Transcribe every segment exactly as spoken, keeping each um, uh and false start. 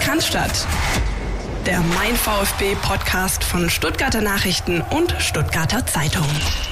Cannstatt. Der Mein VfB-Podcast von Stuttgarter Nachrichten und Stuttgarter Zeitung.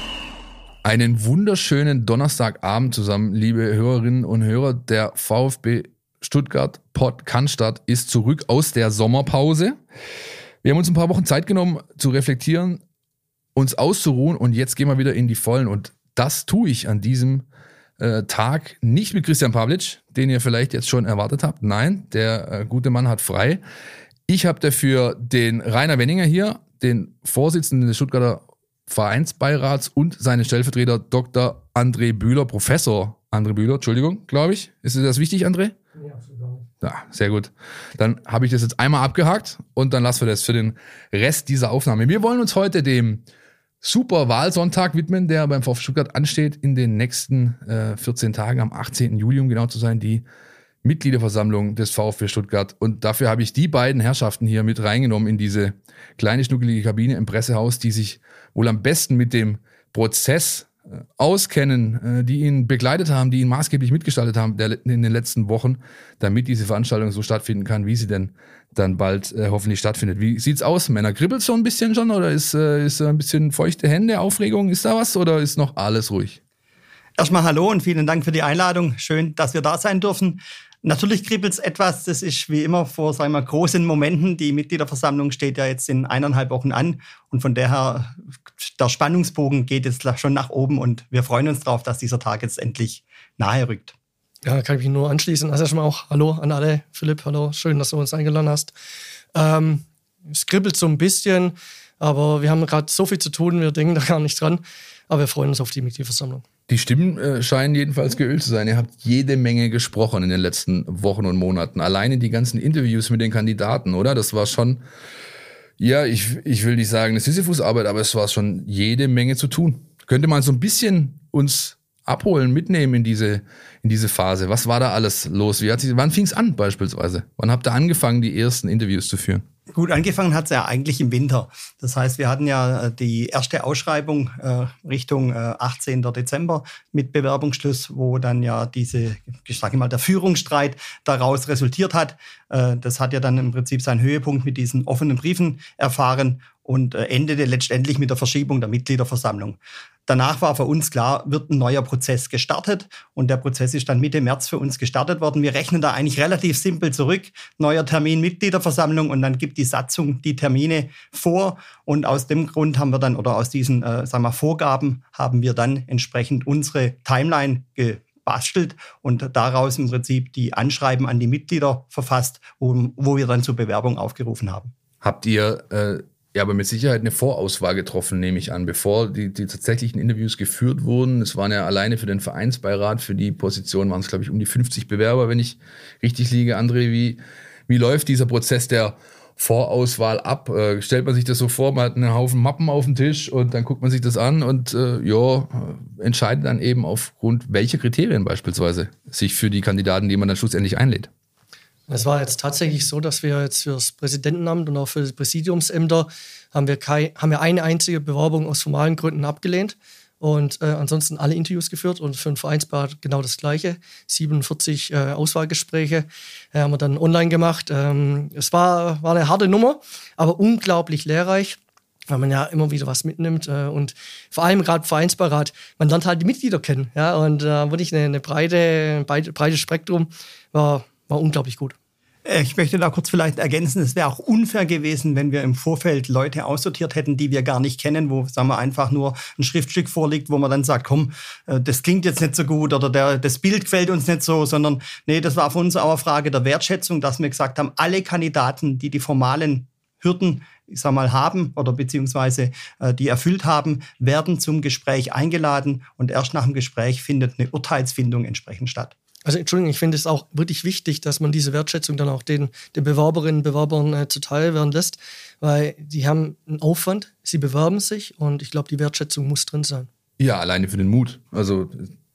Einen wunderschönen Donnerstagabend zusammen, liebe Hörerinnen und Hörer. Der VfB Stuttgart Pod Cannstatt ist zurück aus der Sommerpause. Wir haben uns ein paar Wochen Zeit genommen zu reflektieren, uns auszuruhen und jetzt gehen wir wieder in die Vollen. Und das tue ich an diesem äh, Tag nicht mit Christian Pavlic, den ihr vielleicht jetzt schon erwartet habt. Nein, der äh, gute Mann hat frei. Ich habe dafür den Rainer Wenninger hier, den Vorsitzenden des Stuttgarter Vereinsbeirats und seinen Stellvertreter Doktor André Bühler, Professor André Bühler, Entschuldigung, glaube ich. Ist dir das wichtig, André? Ja, absolut. Ja, sehr gut. Dann habe ich das jetzt einmal abgehakt und dann lassen wir das für den Rest dieser Aufnahme. Wir wollen uns heute dem Super Wahlsonntag widmen, der beim VfB Stuttgart ansteht in den nächsten äh, vierzehn Tagen, am achtzehnten Juli, um genau zu sein, die Mitgliederversammlung des VfB Stuttgart. Und dafür habe ich die beiden Herrschaften hier mit reingenommen in diese kleine, schnuckelige Kabine im Pressehaus, die sich wohl am besten mit dem Prozess äh, auskennen, äh, die ihn begleitet haben, die ihn maßgeblich mitgestaltet haben der, in den letzten Wochen, damit diese Veranstaltung so stattfinden kann, wie sie denn dann bald äh, hoffentlich stattfindet. Wie sieht's aus, Männer? Kribbelt's so ein bisschen schon oder ist, äh, ist ein bisschen feuchte Hände, Aufregung? Ist da was oder ist noch alles ruhig? Erstmal hallo und vielen Dank für die Einladung. Schön, dass wir da sein dürfen. Natürlich kribbelt's etwas. Das ist wie immer vor, sagen wir, großen Momenten. Die Mitgliederversammlung steht ja jetzt in eineinhalb Wochen an. Und von daher, der Spannungsbogen geht jetzt schon nach oben. Und wir freuen uns darauf, dass dieser Tag jetzt endlich nahe rückt. Ja, kann ich mich nur anschließen. Also erstmal auch Hallo an alle. Philipp, hallo. Schön, dass du uns eingeladen hast. Ähm, es kribbelt so ein bisschen, aber wir haben gerade so viel zu tun. Wir denken da gar nicht dran. Aber wir freuen uns auf die Mitgliederversammlung. Die Stimmen äh, scheinen jedenfalls geölt zu sein. Ihr habt jede Menge gesprochen in den letzten Wochen und Monaten. Alleine die ganzen Interviews mit den Kandidaten, oder? Das war schon, ja, ich, ich will nicht sagen eine Sisyphus-Arbeit, aber es war schon jede Menge zu tun. Könnte man so ein bisschen uns abholen, mitnehmen in diese, in diese Phase? Was war da alles los? Wie hat sich, wann fing es an beispielsweise? Wann habt ihr angefangen, die ersten Interviews zu führen? Gut, angefangen hat es ja eigentlich im Winter. Das heißt, wir hatten ja die erste Ausschreibung äh, Richtung äh, achtzehnten Dezember mit Bewerbungsschluss, wo dann ja diese, ich sage mal, der Führungsstreit daraus resultiert hat. Äh, das hat ja dann im Prinzip seinen Höhepunkt mit diesen offenen Briefen erfahren und äh, endete letztendlich mit der Verschiebung der Mitgliederversammlung. Danach war für uns klar, wird ein neuer Prozess gestartet und der Prozess ist dann Mitte März für uns gestartet worden. Wir rechnen da eigentlich relativ simpel zurück. Neuer Termin, Mitgliederversammlung und dann gibt die Satzung die Termine vor und aus dem Grund haben wir dann oder aus diesen äh, sagen wir, Vorgaben haben wir dann entsprechend unsere Timeline gebastelt und daraus im Prinzip die Anschreiben an die Mitglieder verfasst, wo, wo wir dann zur Bewerbung aufgerufen haben. Habt ihr äh Ja, aber mit Sicherheit eine Vorauswahl getroffen, nehme ich an, bevor die, die tatsächlichen Interviews geführt wurden. Es waren ja alleine für den Vereinsbeirat, für die Position waren es, glaube ich, um die fünfzig Bewerber, wenn ich richtig liege. André, wie, wie läuft dieser Prozess der Vorauswahl ab? Äh, stellt man sich das so vor, man hat einen Haufen Mappen auf dem Tisch und dann guckt man sich das an und äh, ja, entscheidet dann eben aufgrund welcher Kriterien beispielsweise sich für die Kandidaten, die man dann schlussendlich einlädt. Es war jetzt tatsächlich so, dass wir jetzt für das Präsidentenamt und auch für die Präsidiumsämter haben wir, kein, haben wir eine einzige Bewerbung aus formalen Gründen abgelehnt und äh, ansonsten alle Interviews geführt und für den Vereinsbeirat genau das Gleiche. siebenundvierzig äh, Auswahlgespräche äh, haben wir dann online gemacht. Ähm, es war, war eine harte Nummer, aber unglaublich lehrreich, weil man ja immer wieder was mitnimmt äh, und vor allem gerade Vereinsbeirat, man lernt halt die Mitglieder kennen. Ja, und äh, wirklich eine, eine breite, breite, breites Spektrum war War unglaublich gut. Ich möchte da kurz vielleicht ergänzen, es wäre auch unfair gewesen, wenn wir im Vorfeld Leute aussortiert hätten, die wir gar nicht kennen, wo, sagen wir, einfach nur ein Schriftstück vorliegt, wo man dann sagt, komm, das klingt jetzt nicht so gut oder der, das Bild gefällt uns nicht so, sondern nee, das war für uns auch eine Frage der Wertschätzung, dass wir gesagt haben, alle Kandidaten, die die formalen Hürden, ich sag mal, haben oder beziehungsweise äh, die erfüllt haben, werden zum Gespräch eingeladen und erst nach dem Gespräch findet eine Urteilsfindung entsprechend statt. Also Entschuldigung, ich finde es auch wirklich wichtig, dass man diese Wertschätzung dann auch den, den Bewerberinnen und Bewerbern äh, zuteil werden lässt, weil die haben einen Aufwand, sie bewerben sich und ich glaube, die Wertschätzung muss drin sein. Ja, alleine für den Mut. Also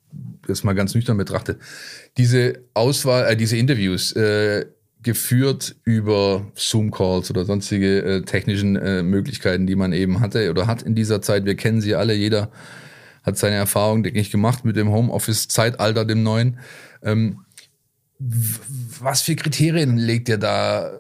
das mal ganz nüchtern betrachtet. Diese Auswahl, äh, diese Interviews, äh, geführt über Zoom-Calls oder sonstige äh, technischen äh, Möglichkeiten, die man eben hatte oder hat in dieser Zeit. Wir kennen sie alle, jeder hat seine Erfahrung, denke ich, gemacht mit dem Homeoffice-Zeitalter, dem neuen. Ähm, w- was für Kriterien legt ihr da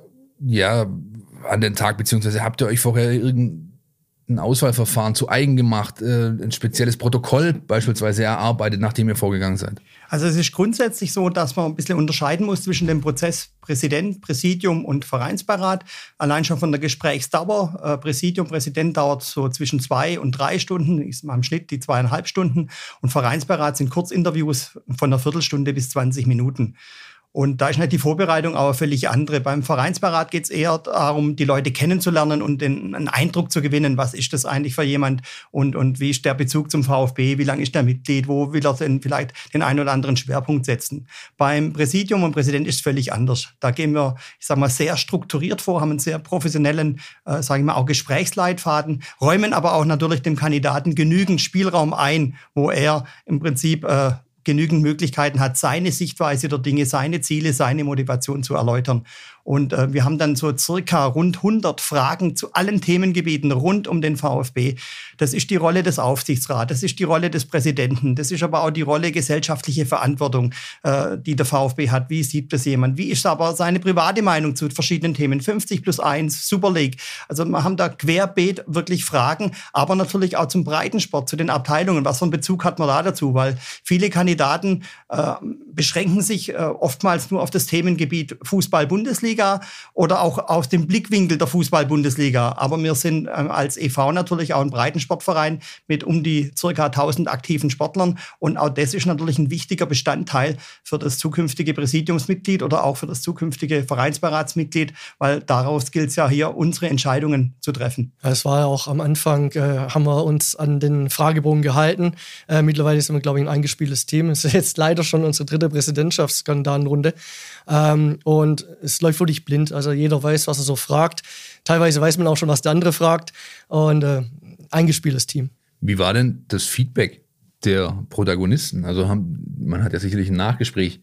ja, an den Tag, beziehungsweise habt ihr euch vorher irgendein Auswahlverfahren zu eigen gemacht, äh, ein spezielles Protokoll beispielsweise erarbeitet, nachdem ihr vorgegangen seid? Also es ist grundsätzlich so, dass man ein bisschen unterscheiden muss zwischen dem Prozess Präsident, Präsidium und Vereinsbeirat. Allein schon von der Gesprächsdauer. Äh, Präsidium, Präsident dauert so zwischen zwei und drei Stunden, ist mal im Schnitt die zweieinhalb Stunden. Und Vereinsbeirat sind Kurzinterviews von einer Viertelstunde bis zwanzig Minuten. Und da ist nicht die Vorbereitung aber völlig andere. Beim Vereinsbeirat geht es eher darum, die Leute kennenzulernen und den, einen Eindruck zu gewinnen. Was ist das eigentlich für jemand und, und wie ist der Bezug zum VfB? Wie lange ist der Mitglied? Wo will er denn vielleicht den einen oder anderen Schwerpunkt setzen? Beim Präsidium und Präsident ist es völlig anders. Da gehen wir, ich sage mal, sehr strukturiert vor, haben einen sehr professionellen, äh, sage ich mal, auch Gesprächsleitfaden, räumen aber auch natürlich dem Kandidaten genügend Spielraum ein, wo er im Prinzip äh, genügend Möglichkeiten hat, seine Sichtweise der Dinge, seine Ziele, seine Motivation zu erläutern. Und äh, wir haben dann so circa rund hundert Fragen zu allen Themengebieten rund um den VfB. Das ist die Rolle des Aufsichtsrats, das ist die Rolle des Präsidenten, das ist aber auch die Rolle gesellschaftliche Verantwortung, äh, die der VfB hat. Wie sieht das jemand? Wie ist aber seine private Meinung zu verschiedenen Themen? fünfzig plus eins, Super League. Also wir haben da querbeet wirklich Fragen, aber natürlich auch zum Breitensport, zu den Abteilungen. Was für einen Bezug hat man da dazu? Weil viele Kandidaten äh, beschränken sich äh, oftmals nur auf das Themengebiet Fußball-Bundesliga oder auch aus dem Blickwinkel der Fußball-Bundesliga. Aber wir sind ähm, als e V natürlich auch ein Breitensportverein mit um die circa tausend aktiven Sportlern. Und auch das ist natürlich ein wichtiger Bestandteil für das zukünftige Präsidiumsmitglied oder auch für das zukünftige Vereinsberatsmitglied, weil daraus gilt es ja hier, unsere Entscheidungen zu treffen. Es war ja auch am Anfang, äh, haben wir uns an den Fragebogen gehalten. Äh, mittlerweile sind wir, glaube ich, ein eingespieltes Team. Es ist jetzt leider schon unsere dritte Präsidentschaftskandidatenrunde. Ähm, und es läuft wirklich blind. Also jeder weiß, was er so fragt. Teilweise weiß man auch schon, was der andere fragt. Und äh, eingespieltes Team. Wie war denn das Feedback der Protagonisten? Also haben, man hat ja sicherlich ein Nachgespräch.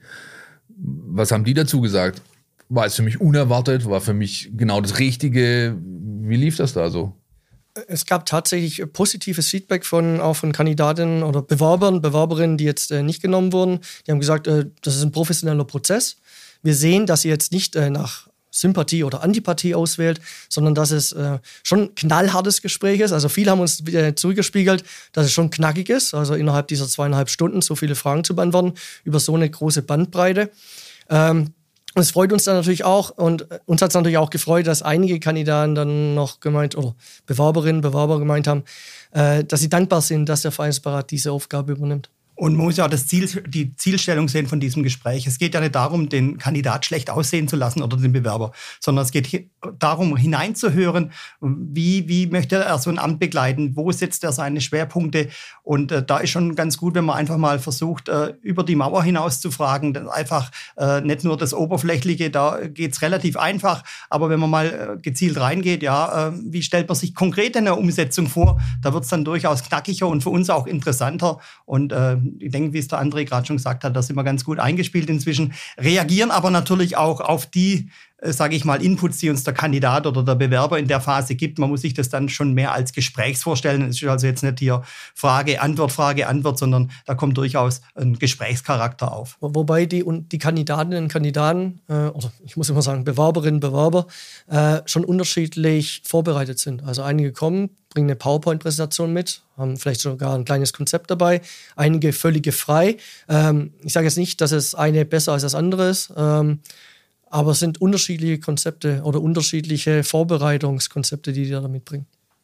Was haben die dazu gesagt? War es für mich unerwartet? War für mich genau das Richtige? Wie lief das da so? Es gab tatsächlich positives Feedback von auch von Kandidatinnen oder Bewerbern, Bewerberinnen, die jetzt äh, nicht genommen wurden. Die haben gesagt, äh, das ist ein professioneller Prozess. Wir sehen, dass ihr jetzt nicht äh, nach Sympathie oder Antipathie auswählt, sondern dass es äh, schon ein knallhartes Gespräch ist. Also viele haben uns äh, zurückgespiegelt, dass es schon knackig ist, also innerhalb dieser zweieinhalb Stunden so viele Fragen zu beantworten, über so eine große Bandbreite. Ähm, Und es freut uns dann natürlich auch und uns hat es natürlich auch gefreut, dass einige Kandidaten dann noch gemeint oder Bewerberinnen, Bewerber gemeint haben, äh, dass sie dankbar sind, dass der Vereinsbeirat diese Aufgabe übernimmt. Und man muss ja auch das Ziel, die Zielstellung sehen von diesem Gespräch. Es geht ja nicht darum, den Kandidat schlecht aussehen zu lassen oder den Bewerber, sondern es geht hi- darum, hineinzuhören, wie, wie möchte er so ein Amt begleiten, wo setzt er seine Schwerpunkte. Und äh, da ist schon ganz gut, wenn man einfach mal versucht, äh, über die Mauer hinaus zu fragen. Dann einfach äh, nicht nur das Oberflächliche, da geht's relativ einfach. Aber wenn man mal äh, gezielt reingeht, ja, äh, wie stellt man sich konkret eine Umsetzung vor, da wird's dann durchaus knackiger und für uns auch interessanter. Und äh, ich denke, wie es der André gerade schon gesagt hat, da sind wir ganz gut eingespielt inzwischen, reagieren aber natürlich auch auf die, äh, sage ich mal, Inputs, die uns der Kandidat oder der Bewerber in der Phase gibt. Man muss sich das dann schon mehr als Gesprächs vorstellen. Es ist also jetzt nicht hier Frage, Antwort, Frage, Antwort, sondern da kommt durchaus ein Gesprächscharakter auf. Wobei die, und die Kandidatinnen und Kandidaten, äh, oder ich muss immer sagen, Bewerberinnen, Bewerber, äh, schon unterschiedlich vorbereitet sind. Also einige kommen, bringen eine PowerPoint-Präsentation mit, haben vielleicht sogar ein kleines Konzept dabei, einige völlig frei. Ähm, ich sage jetzt nicht, dass es eine besser als das andere ist, ähm, aber es sind unterschiedliche Konzepte oder unterschiedliche Vorbereitungskonzepte, die die da mitbringen.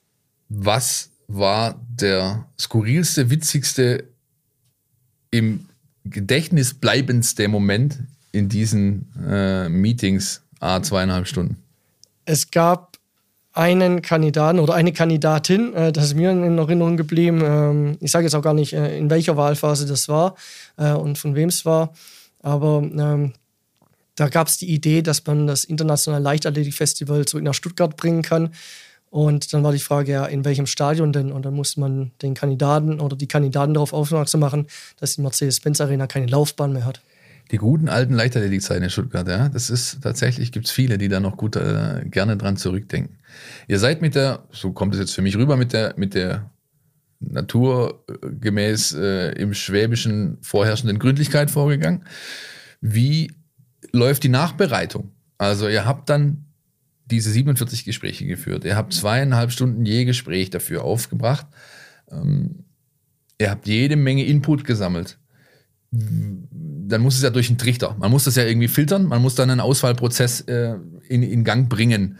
Was war der skurrilste, witzigste, im Gedächtnis bleibendste Moment in diesen äh, Meetings, a zweieinhalb Stunden? Es gab einen Kandidaten oder eine Kandidatin, äh, das ist mir in Erinnerung geblieben. Ähm, ich sage jetzt auch gar nicht, äh, in welcher Wahlphase das war äh, und von wem es war, aber ähm, da gab es die Idee, dass man das internationale Leichtathletikfestival zurück nach Stuttgart bringen kann. Und dann war die Frage, ja, in welchem Stadion denn? Und dann musste man den Kandidaten oder die Kandidaten darauf aufmerksam machen, dass die Mercedes-Benz-Arena keine Laufbahn mehr hat. Die guten alten Leichtathletikzeiten in Stuttgart, ja, das ist tatsächlich, gibt es viele, die da noch gut äh, gerne dran zurückdenken. Ihr seid mit der, so kommt es jetzt für mich rüber, mit der, mit der naturgemäß äh, im Schwäbischen vorherrschenden Gründlichkeit vorgegangen. Wie läuft die Nachbereitung? Also ihr habt dann diese siebenundvierzig Gespräche geführt. Ihr habt zweieinhalb Stunden je Gespräch dafür aufgebracht. Ähm, ihr habt jede Menge Input gesammelt. Dann muss es ja durch einen Trichter. Man muss das ja irgendwie filtern. Man muss dann einen Auswahlprozess äh, in, in Gang bringen.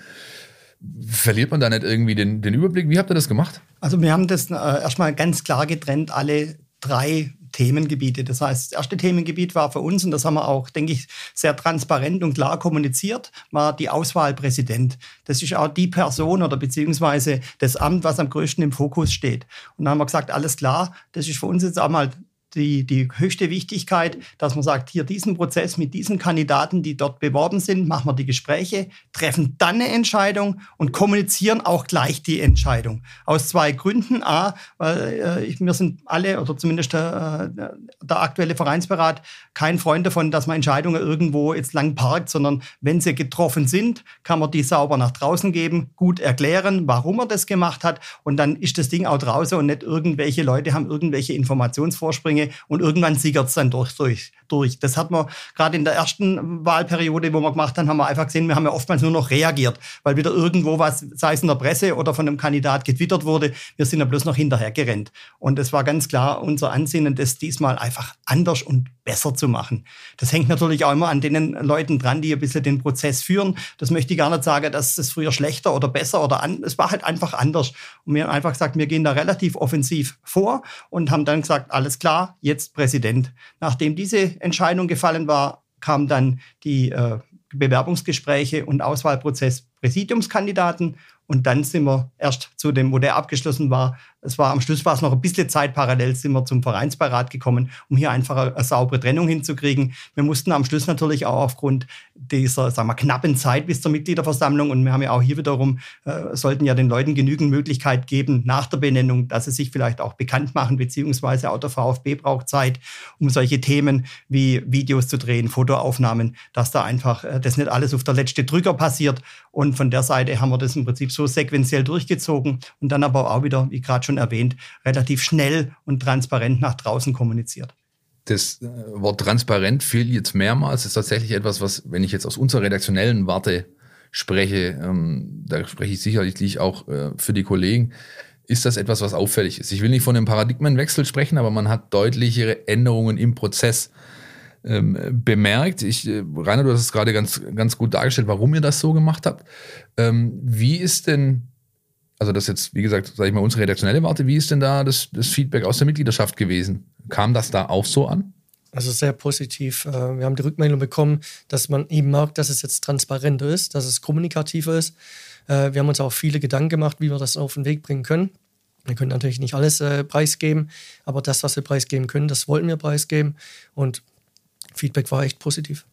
Verliert man da nicht irgendwie den, den Überblick? Wie habt ihr das gemacht? Also wir haben das äh, erstmal ganz klar getrennt, alle drei Themengebiete. Das heißt, das erste Themengebiet war für uns, und das haben wir auch, denke ich, sehr transparent und klar kommuniziert, war die Auswahl Präsident. Das ist auch die Person oder beziehungsweise das Amt, was am größten im Fokus steht. Und dann haben wir gesagt, alles klar, das ist für uns jetzt auch mal Die, die höchste Wichtigkeit, dass man sagt, hier diesen Prozess mit diesen Kandidaten, die dort beworben sind, machen wir die Gespräche, treffen dann eine Entscheidung und kommunizieren auch gleich die Entscheidung. Aus zwei Gründen. A, weil äh, ich, wir sind alle, oder zumindest der, der aktuelle Vereinsberat, kein Freund davon, dass man Entscheidungen irgendwo jetzt lang parkt, sondern wenn sie getroffen sind, kann man die sauber nach draußen geben, gut erklären, warum er das gemacht hat, und dann ist das Ding auch draußen und nicht irgendwelche Leute haben irgendwelche Informationsvorsprünge und irgendwann sickert es dann durch, durch, durch. Das hat man gerade in der ersten Wahlperiode, wo wir gemacht haben, haben wir einfach gesehen, wir haben ja oftmals nur noch reagiert, weil wieder irgendwo was, sei es in der Presse oder von einem Kandidat getwittert wurde, wir sind ja bloß noch hinterher gerannt. Und es war ganz klar unser Ansinnen, das diesmal einfach anders und besser zu machen. Das hängt natürlich auch immer an den Leuten dran, die ein bisschen den Prozess führen. Das möchte ich gar nicht sagen, dass es früher schlechter oder besser oder an, es war halt einfach anders. Und wir haben einfach gesagt, wir gehen da relativ offensiv vor und haben dann gesagt, alles klar, jetzt Präsident. Nachdem diese Entscheidung gefallen war, kamen dann die äh, Bewerbungsgespräche und Auswahlprozess Präsidiumskandidaten. Und dann sind wir erst zu dem, wo der abgeschlossen war. Es war am Schluss war es noch ein bisschen Zeit parallel, sind wir zum Vereinsbeirat gekommen, um hier einfach eine, eine saubere Trennung hinzukriegen. Wir mussten am Schluss natürlich auch aufgrund dieser, sagen wir, knappen Zeit bis zur Mitgliederversammlung, und wir haben ja auch hier wiederum, äh, sollten ja den Leuten genügend Möglichkeit geben, nach der Benennung, dass sie sich vielleicht auch bekannt machen, beziehungsweise auch der VfB braucht Zeit, um solche Themen wie Videos zu drehen, Fotoaufnahmen, dass da einfach äh, das nicht alles auf der letzte Drücker passiert. Und von der Seite haben wir das im Prinzip so sequenziell durchgezogen und dann aber auch wieder, wie gerade schon erwähnt, relativ schnell und transparent nach draußen kommuniziert. Das Wort transparent fiel jetzt mehrmals. Das ist tatsächlich etwas, was, wenn ich jetzt aus unserer redaktionellen Warte spreche, ähm, da spreche ich sicherlich auch äh, für die Kollegen, ist das etwas, was auffällig ist. Ich will nicht von einem Paradigmenwechsel sprechen, aber man hat deutlichere Änderungen im Prozess ähm, bemerkt. Ich, äh, Rainer, du hast es gerade ganz, ganz gut dargestellt, warum ihr das so gemacht habt. Ähm, wie ist denn, also das jetzt, wie gesagt, sage ich mal, unsere redaktionelle Warte, wie ist denn da das, das Feedback aus der Mitgliedschaft gewesen? Kam das da auch so an? Also sehr positiv. Wir haben die Rückmeldung bekommen, dass man eben merkt, dass es jetzt transparenter ist, dass es kommunikativer ist. Wir haben uns auch viele Gedanken gemacht, wie wir das auf den Weg bringen können. Wir können natürlich nicht alles preisgeben, aber das, was wir preisgeben können, das wollten wir preisgeben. Und Feedback war echt positiv.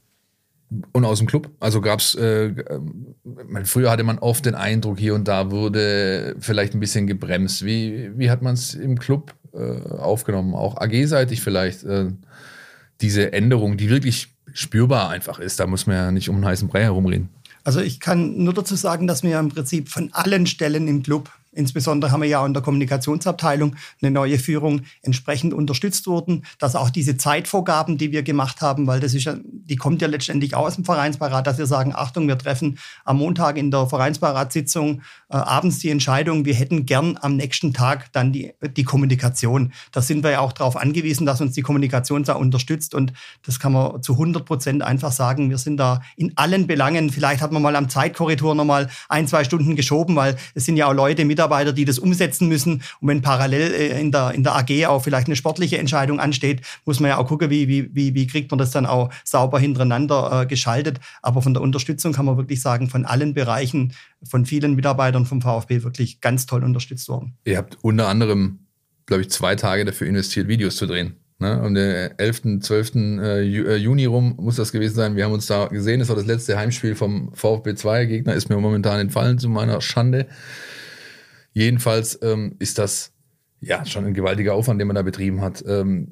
Und aus dem Club? Also gab es, äh, früher hatte man oft den Eindruck, hier und da wurde vielleicht ein bisschen gebremst. Wie, wie hat man es im Club äh, aufgenommen? Auch A G-seitig vielleicht? Äh, diese Änderung, die wirklich spürbar einfach ist. Da muss man ja nicht um einen heißen Brei herumreden. Also ich kann nur dazu sagen, dass wir im Prinzip von allen Stellen im Club, insbesondere haben wir ja in der Kommunikationsabteilung eine neue Führung, entsprechend unterstützt wurden, dass auch diese Zeitvorgaben, die wir gemacht haben, weil das ist ja, die kommt ja letztendlich aus dem Vereinsbeirat, dass wir sagen, Achtung, wir treffen am Montag in der Vereinsbeiratssitzung äh, abends die Entscheidung, wir hätten gern am nächsten Tag dann die, die Kommunikation. Da sind wir ja auch darauf angewiesen, dass uns die Kommunikation da unterstützt, und das kann man zu hundert Prozent einfach sagen, wir sind da in allen Belangen, vielleicht hat man mal am Zeitkorridor nochmal ein, zwei Stunden geschoben, weil es sind ja auch Leute, Mitarbeiter, die das umsetzen müssen. Und wenn parallel in der, in der A G auch vielleicht eine sportliche Entscheidung ansteht, muss man ja auch gucken, wie, wie, wie kriegt man das dann auch sauber hintereinander äh, geschaltet. Aber von der Unterstützung kann man wirklich sagen, von allen Bereichen, von vielen Mitarbeitern vom VfB wirklich ganz toll unterstützt worden. Ihr habt unter anderem, glaube ich, zwei Tage dafür investiert, Videos zu drehen. Ne? Und der elften, zwölften Juni rum muss das gewesen sein. Wir haben uns da gesehen, das war das letzte Heimspiel vom VfB zwei. Gegner ist mir momentan entfallen, zu meiner Schande. Jedenfalls ähm, ist das ja schon ein gewaltiger Aufwand, den man da betrieben hat. Ähm,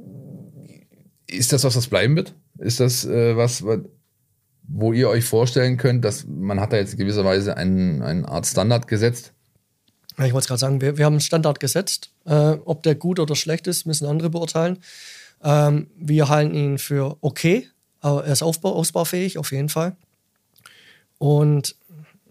ist das was, was bleiben wird? Ist das äh, was, wo ihr euch vorstellen könnt, dass man hat da jetzt gewisserweise einen, eine Art Standard gesetzt? Ich wollte gerade sagen, wir, wir haben einen Standard gesetzt. Äh, ob der gut oder schlecht ist, müssen andere beurteilen. Ähm, wir halten ihn für okay, aber er ist aufbau, ausbaufähig, auf jeden Fall. Und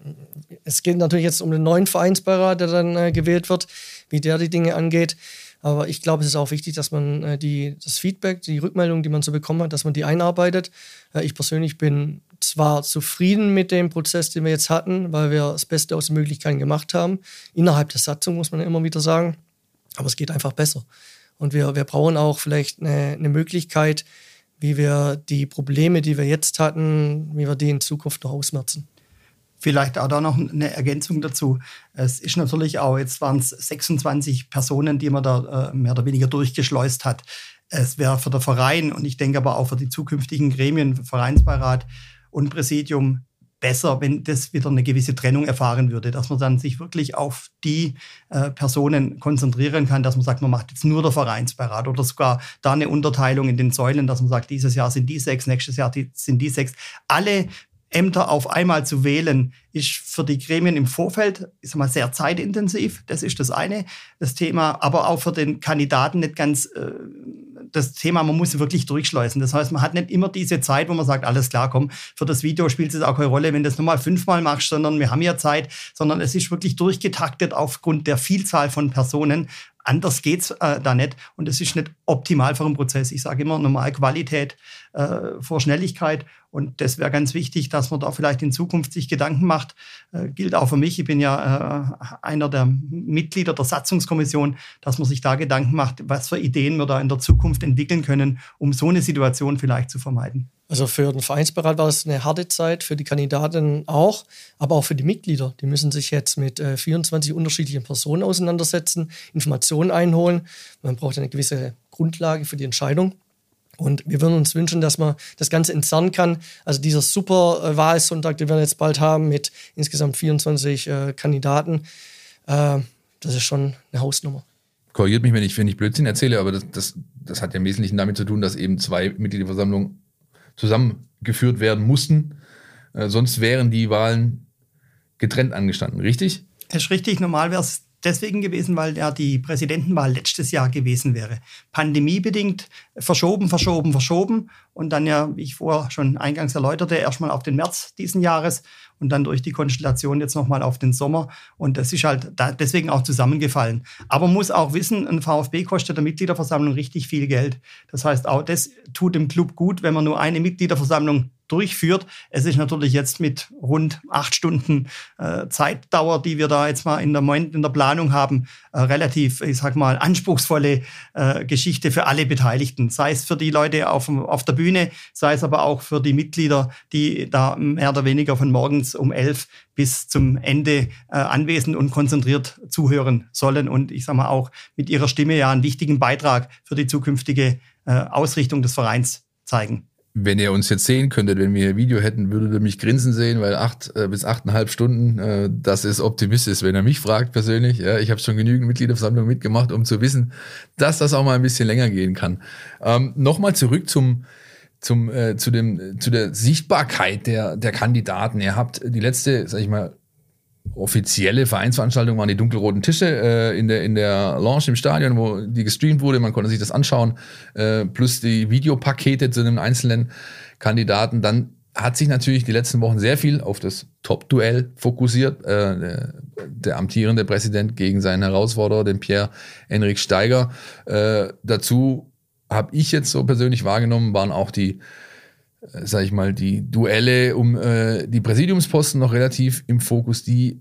es geht natürlich jetzt um den neuen Vereinsbeirat, der dann äh, gewählt wird, wie der die Dinge angeht. Aber ich glaube, es ist auch wichtig, dass man äh, die, das Feedback, die Rückmeldung, die man so bekommen hat, dass man die einarbeitet. Äh, ich persönlich bin zwar zufrieden mit dem Prozess, den wir jetzt hatten, weil wir das Beste aus den Möglichkeiten gemacht haben. Innerhalb der Satzung muss man immer wieder sagen. Aber es geht einfach besser. Und wir, wir brauchen auch vielleicht eine, eine Möglichkeit, wie wir die Probleme, die wir jetzt hatten, wie wir die in Zukunft noch ausmerzen. Vielleicht auch da noch eine Ergänzung dazu. Es ist natürlich auch, jetzt waren es sechsundzwanzig Personen, die man da äh, mehr oder weniger durchgeschleust hat. Es wäre für den Verein und ich denke aber auch für die zukünftigen Gremien, Vereinsbeirat und Präsidium, besser, wenn das wieder eine gewisse Trennung erfahren würde, dass man dann sich wirklich auf die äh, Personen konzentrieren kann, dass man sagt, man macht jetzt nur der Vereinsbeirat oder sogar da eine Unterteilung in den Säulen, dass man sagt, dieses Jahr sind die sechs, nächstes Jahr die, sind die sechs. Alle Ämter auf einmal zu wählen, ist für die Gremien im Vorfeld, ich sag mal, sehr zeitintensiv. Das ist das eine, das Thema, aber auch für den Kandidaten nicht ganz äh, das Thema, man muss wirklich durchschleusen. Das heißt, man hat nicht immer diese Zeit, wo man sagt, alles klar, komm, für das Video spielt es auch keine Rolle, wenn du das nochmal fünfmal machst, sondern wir haben ja Zeit, sondern es ist wirklich durchgetaktet aufgrund der Vielzahl von Personen. Anders geht's äh, da nicht und es ist nicht optimal für einen Prozess. Ich sage immer, normal Qualität äh, vor Schnelligkeit und das wäre ganz wichtig, dass man da vielleicht in Zukunft sich Gedanken macht. Äh, gilt auch für mich, ich bin ja äh, einer der Mitglieder der Satzungskommission, dass man sich da Gedanken macht, was für Ideen wir da in der Zukunft entwickeln können, um so eine Situation vielleicht zu vermeiden. Also für den Vereinsbeirat war es eine harte Zeit, für die Kandidaten auch, aber auch für die Mitglieder. Die müssen sich jetzt mit äh, vierundzwanzig unterschiedlichen Personen auseinandersetzen, Informationen einholen. Man braucht eine gewisse Grundlage für die Entscheidung. Und wir würden uns wünschen, dass man das Ganze entzerren kann. Also dieser super äh, Wahlsonntag, den wir jetzt bald haben mit insgesamt vierundzwanzig äh, Kandidaten, äh, das ist schon eine Hausnummer. Korrigiert mich, wenn ich, wenn ich Blödsinn erzähle, aber das, das, das hat ja im Wesentlichen damit zu tun, dass eben zwei Mitgliederversammlungen zusammengeführt werden mussten. Äh, sonst wären die Wahlen getrennt angestanden, richtig? Das ist richtig. Normal wäre es deswegen gewesen, weil ja die Präsidentenwahl letztes Jahr gewesen wäre. Pandemiebedingt verschoben, verschoben, verschoben. Und dann ja, wie ich vorher schon eingangs erläuterte, erstmal auf den März diesen Jahres und dann durch die Konstellation jetzt nochmal auf den Sommer. Und das ist halt da deswegen auch zusammengefallen. Aber man muss auch wissen, ein VfB kostet der Mitgliederversammlung richtig viel Geld. Das heißt, auch das tut dem Club gut, wenn man nur eine Mitgliederversammlung durchführt. Es ist natürlich jetzt mit rund acht Stunden äh, Zeitdauer, die wir da jetzt mal in der, Moment in der Planung haben, äh, relativ, ich sag mal, anspruchsvolle äh, Geschichte für alle Beteiligten. Sei es für die Leute auf, auf der Bühne, sei es aber auch für die Mitglieder, die da mehr oder weniger von morgens um elf bis zum Ende äh, anwesend und konzentriert zuhören sollen und ich sag mal auch mit ihrer Stimme ja einen wichtigen Beitrag für die zukünftige äh, Ausrichtung des Vereins zeigen. Wenn ihr uns jetzt sehen könntet, wenn wir ein Video hätten, würdet ihr mich grinsen sehen, weil acht äh, bis achteinhalb Stunden, äh, das ist optimistisch, wenn er mich fragt persönlich. Ja, ich habe schon genügend Mitgliederversammlungen mitgemacht, um zu wissen, dass das auch mal ein bisschen länger gehen kann. Ähm, Nochmal zurück zum zum äh, zu dem zu der Sichtbarkeit der der Kandidaten. Ihr habt die letzte, sag ich mal, offizielle Vereinsveranstaltung waren die dunkelroten Tische äh, in der in der Lounge im Stadion, wo die gestreamt wurde. Man konnte sich das anschauen, äh, plus die Videopakete zu den einzelnen Kandidaten. Dann hat sich natürlich die letzten Wochen sehr viel auf das Top-Duell fokussiert. Äh, der, der amtierende Präsident gegen seinen Herausforderer, den Pierre-Enrik Steiger. Äh, dazu habe ich jetzt so persönlich wahrgenommen, waren auch die sag ich mal, die Duelle um äh, die Präsidiumsposten noch relativ im Fokus. Die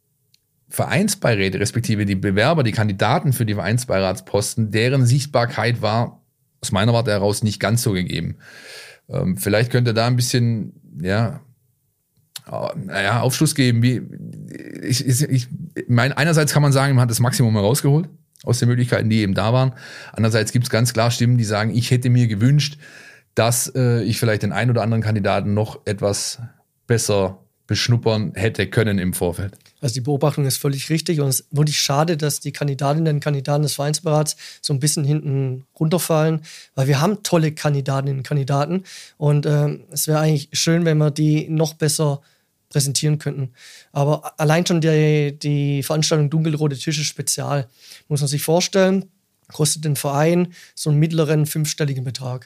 Vereinsbeiräte, respektive die Bewerber, die Kandidaten für die Vereinsbeiratsposten, deren Sichtbarkeit war aus meiner Warte heraus nicht ganz so gegeben. Ähm, vielleicht könnt ihr da ein bisschen, ja, naja, Aufschluss geben. Wie, ich, ich, ich meine, einerseits kann man sagen, man hat das Maximum herausgeholt aus den Möglichkeiten, die eben da waren. Andererseits gibt es ganz klar Stimmen, die sagen, ich hätte mir gewünscht, dass äh, ich vielleicht den einen oder anderen Kandidaten noch etwas besser beschnuppern hätte können im Vorfeld. Also die Beobachtung ist völlig richtig und es ist wirklich schade, dass die Kandidatinnen und Kandidaten des Vereinsberats so ein bisschen hinten runterfallen, weil wir haben tolle Kandidatinnen und Kandidaten und äh, es wäre eigentlich schön, wenn wir die noch besser präsentieren könnten. Aber allein schon die, die Veranstaltung Dunkelrote Tische Spezial, muss man sich vorstellen, kostet den Verein so einen mittleren fünfstelligen Betrag.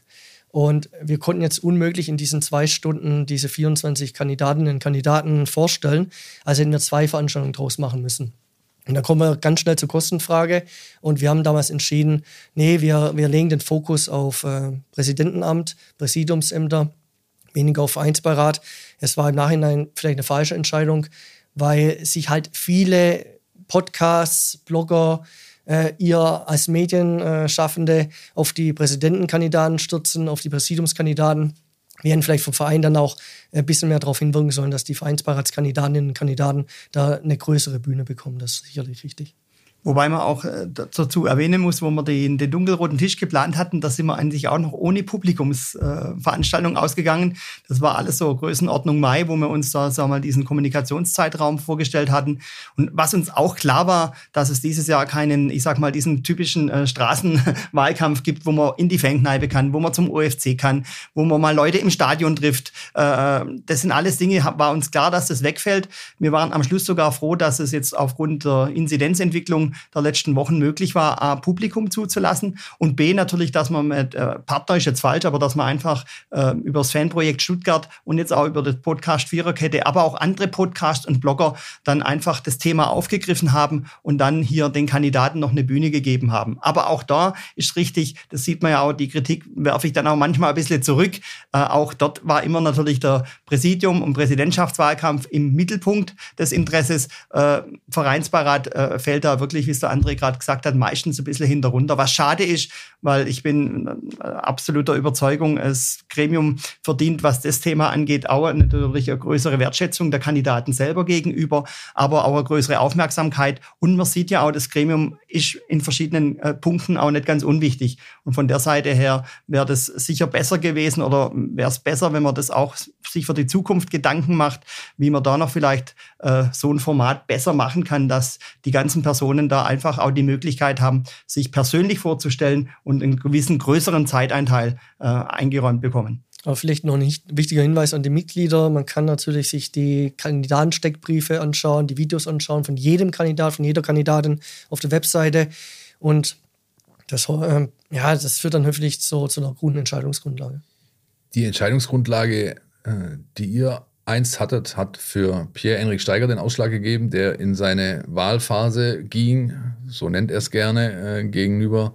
Und wir konnten jetzt unmöglich in diesen zwei Stunden diese vierundzwanzig Kandidatinnen und Kandidaten vorstellen. Also hätten wir zwei Veranstaltungen draus machen müssen. Und dann kommen wir ganz schnell zur Kostenfrage. Und wir haben damals entschieden, nee, wir, wir legen den Fokus auf äh, Präsidentenamt, Präsidiumsämter, weniger auf Vereinsbeirat. Es war im Nachhinein vielleicht eine falsche Entscheidung, weil sich halt viele Podcasts, Blogger, äh, ihr als Medienschaffende auf die Präsidentenkandidaten stürzen, auf die Präsidiumskandidaten. Wir hätten vielleicht vom Verein dann auch ein bisschen mehr darauf hinwirken sollen, dass die Vereinsbeiratskandidatinnen und Kandidaten da eine größere Bühne bekommen. Das ist sicherlich richtig. Wobei man auch äh, dazu erwähnen muss, wo wir den, den dunkelroten Tisch geplant hatten, da sind wir eigentlich auch noch ohne Publikumsveranstaltung äh, ausgegangen. Das war alles so Größenordnung Mai, wo wir uns da sagen wir mal, diesen Kommunikationszeitraum vorgestellt hatten. Und was uns auch klar war, dass es dieses Jahr keinen, ich sag mal, diesen typischen äh, Straßenwahlkampf gibt, wo man in die Fankneipe kann, wo man zum O F C kann, wo man mal Leute im Stadion trifft. Äh, das sind alles Dinge, war uns klar, dass das wegfällt. Wir waren am Schluss sogar froh, dass es jetzt aufgrund der Inzidenzentwicklung der letzten Wochen möglich war, A, Publikum zuzulassen und B, natürlich, dass man mit äh, Partner ist jetzt falsch, aber dass man einfach äh, über das Fanprojekt Stuttgart und jetzt auch über das Podcast Viererkette, aber auch andere Podcasts und Blogger dann einfach das Thema aufgegriffen haben und dann hier den Kandidaten noch eine Bühne gegeben haben. Aber auch da ist richtig, das sieht man ja auch, die Kritik werfe ich dann auch manchmal ein bisschen zurück. Äh, auch dort war immer natürlich der Präsidium- und Präsidentschaftswahlkampf im Mittelpunkt des Interesses. Äh, Vereinsbeirat äh, fällt da wirklich, wie es der André gerade gesagt hat, meistens ein bisschen hinterunter. Was schade ist, weil ich bin absoluter Überzeugung, das Gremium verdient, was das Thema angeht, auch natürlich eine größere Wertschätzung der Kandidaten selber gegenüber, aber auch eine größere Aufmerksamkeit. Und man sieht ja auch, das Gremium ist in verschiedenen äh, Punkten auch nicht ganz unwichtig. Und von der Seite her wäre das sicher besser gewesen oder wäre es besser, wenn man das auch sich für die Zukunft Gedanken macht, wie man da noch vielleicht äh, so ein Format besser machen kann, dass die ganzen Personen da einfach auch die Möglichkeit haben, sich persönlich vorzustellen und einen gewissen größeren Zeiteinteil äh, eingeräumt bekommen. Aber vielleicht noch ein wichtiger Hinweis an die Mitglieder. Man kann natürlich sich die Kandidatensteckbriefe anschauen, die Videos anschauen von jedem Kandidat, von jeder Kandidatin auf der Webseite. Und das, äh, ja, das führt dann hoffentlich zu, zu einer guten Entscheidungsgrundlage. Die Entscheidungsgrundlage, äh, die ihr einst hattet, hat für Pierre-Enrik Steiger den Ausschlag gegeben, der in seine Wahlphase ging, so nennt er es gerne, äh, gegenüber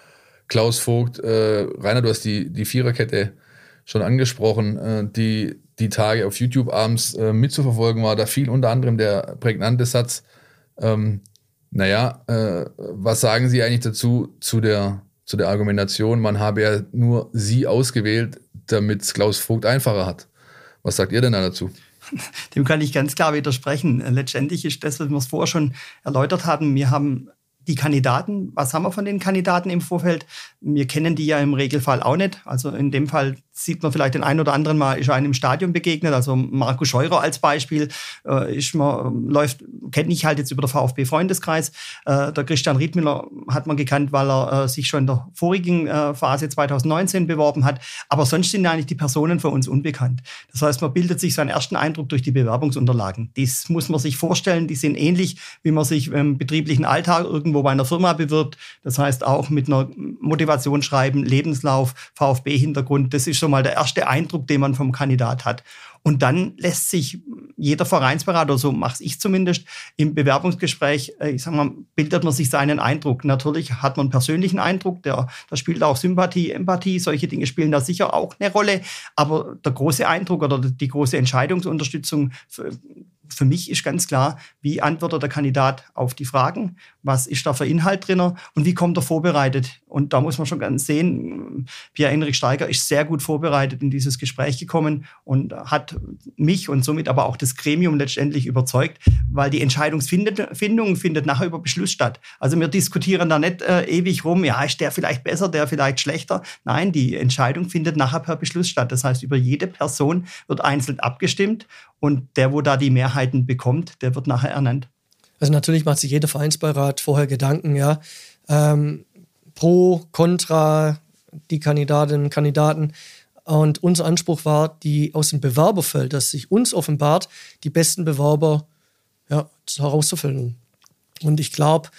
Klaus Vogt. Äh, Rainer, du hast die, die Viererkette schon angesprochen, äh, die die Tage auf YouTube abends äh, mitzuverfolgen war. Da fiel unter anderem der prägnante Satz, ähm, naja, äh, was sagen Sie eigentlich dazu, zu der, zu der Argumentation, man habe ja nur Sie ausgewählt, damit es Klaus Vogt einfacher hat. Was sagt ihr denn da dazu? Dem kann ich ganz klar widersprechen. Letztendlich ist das, was wir es vorher schon erläutert hatten. Wir haben die Kandidaten, was haben wir von den Kandidaten im Vorfeld? Wir kennen die ja im Regelfall auch nicht. Also in dem Fall sieht man vielleicht den einen oder anderen Mal, ist einem im Stadion begegnet. Also Marco Scheurer als Beispiel, äh, ist man, läuft, kenne ich halt jetzt über den VfB-Freundeskreis. Äh, der Christian Riedmüller hat man gekannt, weil er äh, sich schon in der vorigen äh, Phase zwanzig neunzehn beworben hat. Aber sonst sind eigentlich die Personen für uns unbekannt. Das heißt, man bildet sich seinen ersten Eindruck durch die Bewerbungsunterlagen. Dies muss man sich vorstellen, die sind ähnlich, wie man sich im betrieblichen Alltag irgendwo bei einer Firma bewirbt. Das heißt auch mit einer Motivationsschreiben, Lebenslauf, VfB-Hintergrund. Das ist schon mal der erste Eindruck, den man vom Kandidat hat. Und dann lässt sich jeder Vereinsberater, so mache ich zumindest, im Bewerbungsgespräch, ich sag mal, bildet man sich seinen Eindruck. Natürlich hat man einen persönlichen Eindruck, der, da spielt auch Sympathie, Empathie, solche Dinge spielen da sicher auch eine Rolle. Aber der große Eindruck oder die große Entscheidungsunterstützung für, für mich ist ganz klar, wie antwortet der Kandidat auf die Fragen, was ist da für Inhalt drin und wie kommt er vorbereitet. Und da muss man schon ganz sehen, Pierre-Enrik Steiger ist sehr gut vorbereitet in dieses Gespräch gekommen und hat mich und somit aber auch das Gremium letztendlich überzeugt, weil die Entscheidungsfindung findet nachher über Beschluss statt. Also wir diskutieren da nicht äh, ewig rum, ja, ist der vielleicht besser, der vielleicht schlechter. Nein, die Entscheidung findet nachher per Beschluss statt. Das heißt, über jede Person wird einzeln abgestimmt und der, wo da die Mehrheiten bekommt, der wird nachher ernannt. Also natürlich macht sich jeder Vereinsbeirat vorher Gedanken, ja, ähm, pro, contra die Kandidatinnen und Kandidaten. Und unser Anspruch war, die aus dem Bewerberfeld, das sich uns offenbart, die besten Bewerber ja, herauszufiltern. Und ich glaube,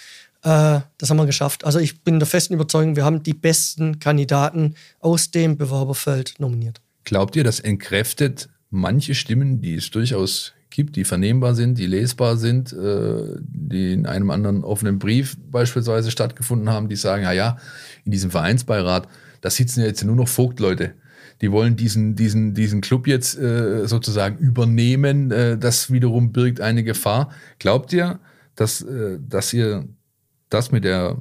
Äh, das haben wir geschafft. Also ich bin der festen Überzeugung, wir haben die besten Kandidaten aus dem Bewerberfeld nominiert. Glaubt ihr, das entkräftet manche Stimmen, die es durchaus gibt, die vernehmbar sind, die lesbar sind, äh, die in einem anderen offenen Brief beispielsweise stattgefunden haben, die sagen, ja, ja, in diesem Vereinsbeirat, da sitzen ja jetzt nur noch Vogtleute. Die wollen diesen, diesen, diesen Club jetzt äh, sozusagen übernehmen. Äh, das wiederum birgt eine Gefahr. Glaubt ihr, dass, äh, dass ihr das mit der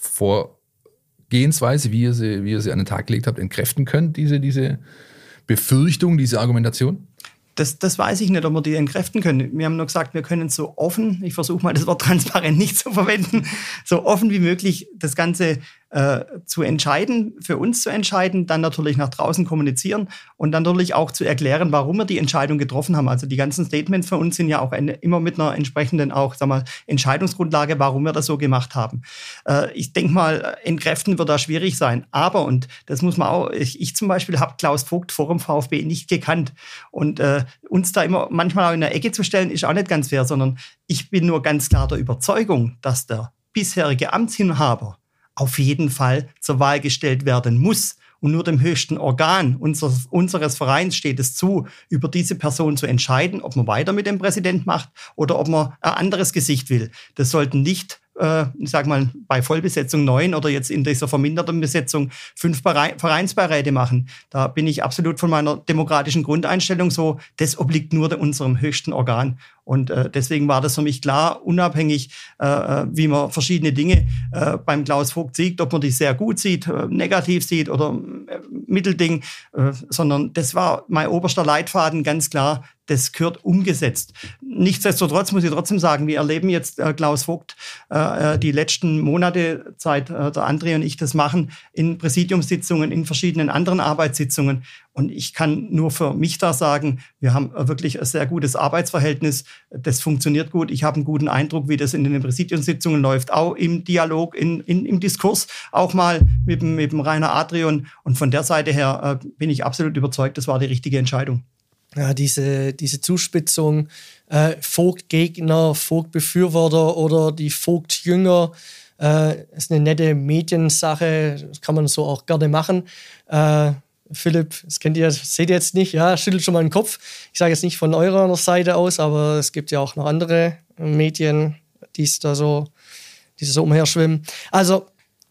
Vorgehensweise, wie ihr sie, wie ihr sie an den Tag gelegt habt, entkräften könnt, diese, diese Befürchtung, diese Argumentation? Das, das weiß ich nicht, ob wir die entkräften können. Wir haben nur gesagt, wir können so offen, ich versuche mal das Wort transparent nicht zu verwenden, so offen wie möglich das Ganze äh, zu entscheiden, für uns zu entscheiden, dann natürlich nach draußen kommunizieren und dann natürlich auch zu erklären, warum wir die Entscheidung getroffen haben. Also die ganzen Statements von uns sind ja auch eine, immer mit einer entsprechenden auch, sag mal, Entscheidungsgrundlage, warum wir das so gemacht haben. Äh, ich denke mal, entkräften wird da schwierig sein. Aber, und das muss man auch, ich, ich zum Beispiel habe Klaus Vogt vor dem VfB nicht gekannt. Und äh, uns da immer manchmal auch in der Ecke zu stellen, ist auch nicht ganz fair, sondern ich bin nur ganz klar der Überzeugung, dass der bisherige Amtsinhaber auf jeden Fall zur Wahl gestellt werden muss. Und nur dem höchsten Organ unseres, unseres Vereins steht es zu, über diese Person zu entscheiden, ob man weiter mit dem Präsident macht oder ob man ein anderes Gesicht will. Das sollten nicht, äh, ich sag mal, bei Vollbesetzung neun oder jetzt in dieser verminderten Besetzung fünf Vereinsbeiräte machen. Da bin ich absolut von meiner demokratischen Grundeinstellung so, das obliegt nur unserem höchsten Organ. Und äh, deswegen war das für mich klar, unabhängig, äh, wie man verschiedene Dinge äh, beim Klaus Vogt sieht, ob man die sehr gut sieht, äh, negativ sieht oder äh, Mittelding, äh, sondern das war mein oberster Leitfaden, ganz klar, das gehört umgesetzt. Nichtsdestotrotz muss ich trotzdem sagen, wir erleben jetzt äh, Klaus Vogt äh, die letzten Monate, seit äh, der André und ich das machen, in Präsidiumssitzungen, in verschiedenen anderen Arbeitssitzungen. Und ich kann nur für mich da sagen, wir haben wirklich ein sehr gutes Arbeitsverhältnis. Das funktioniert gut. Ich habe einen guten Eindruck, wie das in den Präsidiumssitzungen läuft. Auch im Dialog, in, in, im Diskurs, auch mal mit dem, mit dem Rainer Adrian. Und von der Seite her äh, bin ich absolut überzeugt, das war die richtige Entscheidung. Ja, diese, diese Zuspitzung, äh, Vogt-Gegner, Vogt-Befürworter oder die Vogt-Jünger, äh, ist eine nette Mediensache, das kann man so auch gerne machen. Äh, Philipp, das kennt ihr, das seht ihr jetzt nicht, ja, schüttelt schon mal den Kopf. Ich sage jetzt nicht von eurer Seite aus, aber es gibt ja auch noch andere Medien, die da so, die so umherschwimmen. Also,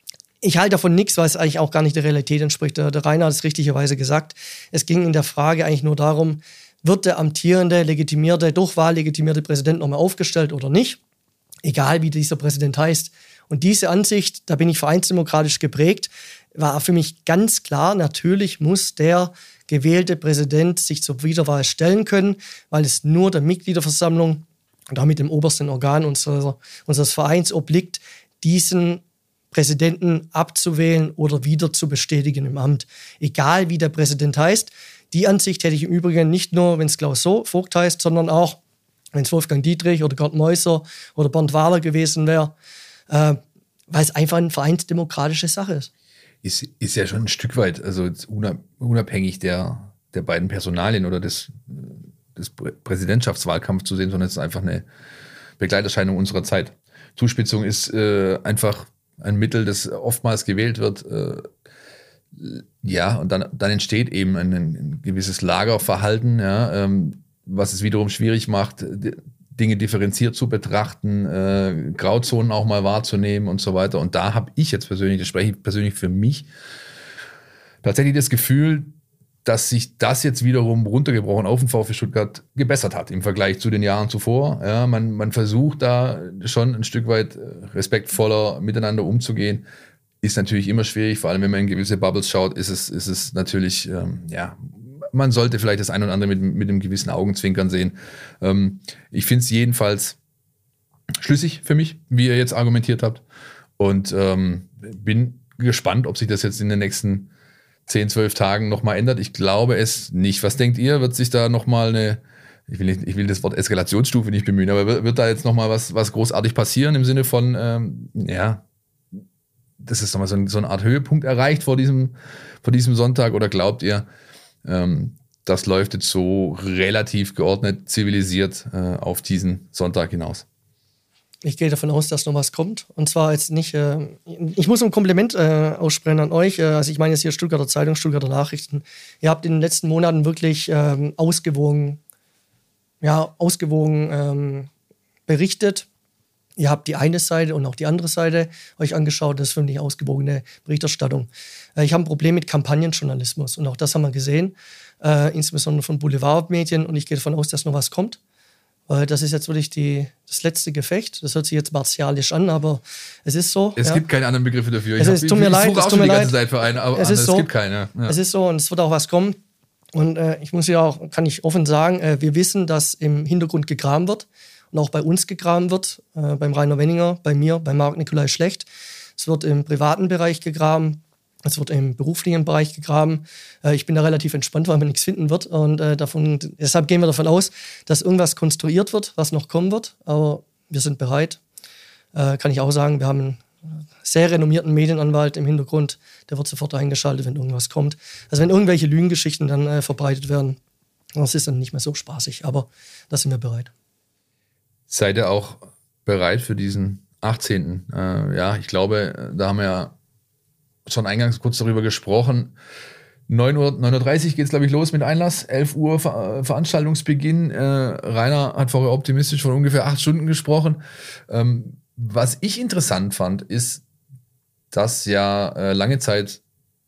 ich halte davon nichts, weil es eigentlich auch gar nicht der Realität entspricht. Der, der Rainer hat es richtigerweise gesagt. Es ging in der Frage eigentlich nur darum, wird der amtierende, legitimierte, durch Wahl legitimierte Präsident nochmal aufgestellt oder nicht? Egal, wie dieser Präsident heißt. Und diese Ansicht, da bin ich vereinsdemokratisch geprägt, war für mich ganz klar, natürlich muss der gewählte Präsident sich zur Wiederwahl stellen können, weil es nur der Mitgliederversammlung und damit dem obersten Organ unserer, unseres Vereins obliegt, diesen Präsidenten abzuwählen oder wieder zu bestätigen im Amt. Egal, wie der Präsident heißt. Die Ansicht hätte ich im Übrigen nicht nur, wenn es Klaus Vogt heißt, sondern auch, wenn es Wolfgang Dietrich oder Gerd Meuser oder Bernd Wahler gewesen wäre, äh, weil es einfach eine vereinsdemokratische Sache ist. Ist, ist ja schon ein Stück weit, also unabhängig der, der beiden Personalien oder des, des Präsidentschaftswahlkampfs zu sehen, sondern es ist einfach eine Begleiterscheinung unserer Zeit. Zuspitzung ist äh, einfach ein Mittel, das oftmals gewählt wird. Äh, ja, und dann, dann entsteht eben ein, ein gewisses Lagerverhalten, ja, ähm, was es wiederum schwierig macht, Dinge differenziert zu betrachten, äh, Grauzonen auch mal wahrzunehmen und so weiter. Und da habe ich jetzt persönlich, das spreche ich persönlich für mich, tatsächlich das Gefühl, dass sich das jetzt wiederum runtergebrochen auf den VfB Stuttgart gebessert hat im Vergleich zu den Jahren zuvor. Ja, man, man versucht da schon ein Stück weit respektvoller miteinander umzugehen. Ist natürlich immer schwierig, vor allem wenn man in gewisse Bubbles schaut, ist es, ist es natürlich, ähm, ja, man sollte vielleicht das ein oder andere mit, mit einem gewissen Augenzwinkern sehen. Ähm, ich finde es jedenfalls schlüssig für mich, wie ihr jetzt argumentiert habt. Und ähm, bin gespannt, ob sich das jetzt in den nächsten zehn, zwölf Tagen nochmal ändert. Ich glaube es nicht. Was denkt ihr? Wird sich da nochmal eine, ich will, nicht, ich will das Wort Eskalationsstufe nicht bemühen, aber wird, wird da jetzt nochmal was, was großartig passieren im Sinne von, ähm, ja, das ist nochmal so, ein, so eine Art Höhepunkt erreicht vor diesem, vor diesem Sonntag? Oder glaubt ihr, ähm, das läuft jetzt so relativ geordnet, zivilisiert äh, auf diesen Sonntag hinaus? Ich gehe davon aus, dass noch was kommt. Und zwar jetzt nicht, äh, ich muss ein Kompliment äh, aussprechen an euch. Äh, also ich meine jetzt hier Stuttgarter Zeitung, Stuttgarter Nachrichten. Ihr habt in den letzten Monaten wirklich ähm, ausgewogen, ja, ausgewogen ähm, berichtet. Ihr habt die eine Seite und auch die andere Seite euch angeschaut. Das ist für mich ausgewogene Berichterstattung. Äh, ich habe ein Problem mit Kampagnenjournalismus und auch das haben wir gesehen, äh, insbesondere von Boulevardmedien. Und ich gehe davon aus, dass noch was kommt. Weil das ist jetzt wirklich die, das letzte Gefecht. Das hört sich jetzt martialisch an, aber es ist so. Es ja. gibt keine anderen Begriffe dafür. Es ist, ich tut mir ich leid, suche es auch tut schon mir die ganze leid. Zeit für eine, aber es ist es so, gibt keine. Ja. Es ist so und es wird auch was kommen. Und äh, ich muss ja auch, kann ich offen sagen, äh, wir wissen, dass im Hintergrund gegraben wird und auch bei uns gegraben wird, äh, beim Rainer Wenninger, bei mir, bei Marc Nikolai Schlecht. Es wird im privaten Bereich gegraben. Es wird im beruflichen Bereich gegraben. Äh, ich bin da relativ entspannt, weil man nichts finden wird. Und äh, davon, deshalb gehen wir davon aus, dass irgendwas konstruiert wird, was noch kommen wird. Aber wir sind bereit. Äh, kann ich auch sagen, wir haben einen sehr renommierten Medienanwalt im Hintergrund. Der wird sofort eingeschaltet, wenn irgendwas kommt. Also wenn irgendwelche Lügengeschichten dann äh, verbreitet werden, das ist dann nicht mehr so spaßig. Aber da sind wir bereit. Seid ihr auch bereit für diesen achtzehnten? Äh, ja, ich glaube, da haben wir ja schon eingangs kurz darüber gesprochen. neun Uhr dreißig geht es, glaube ich, los mit Einlass. elf Uhr Ver- Veranstaltungsbeginn. Äh, Rainer hat vorher optimistisch von ungefähr acht Stunden gesprochen. Ähm, was ich interessant fand, ist, dass ja äh, lange Zeit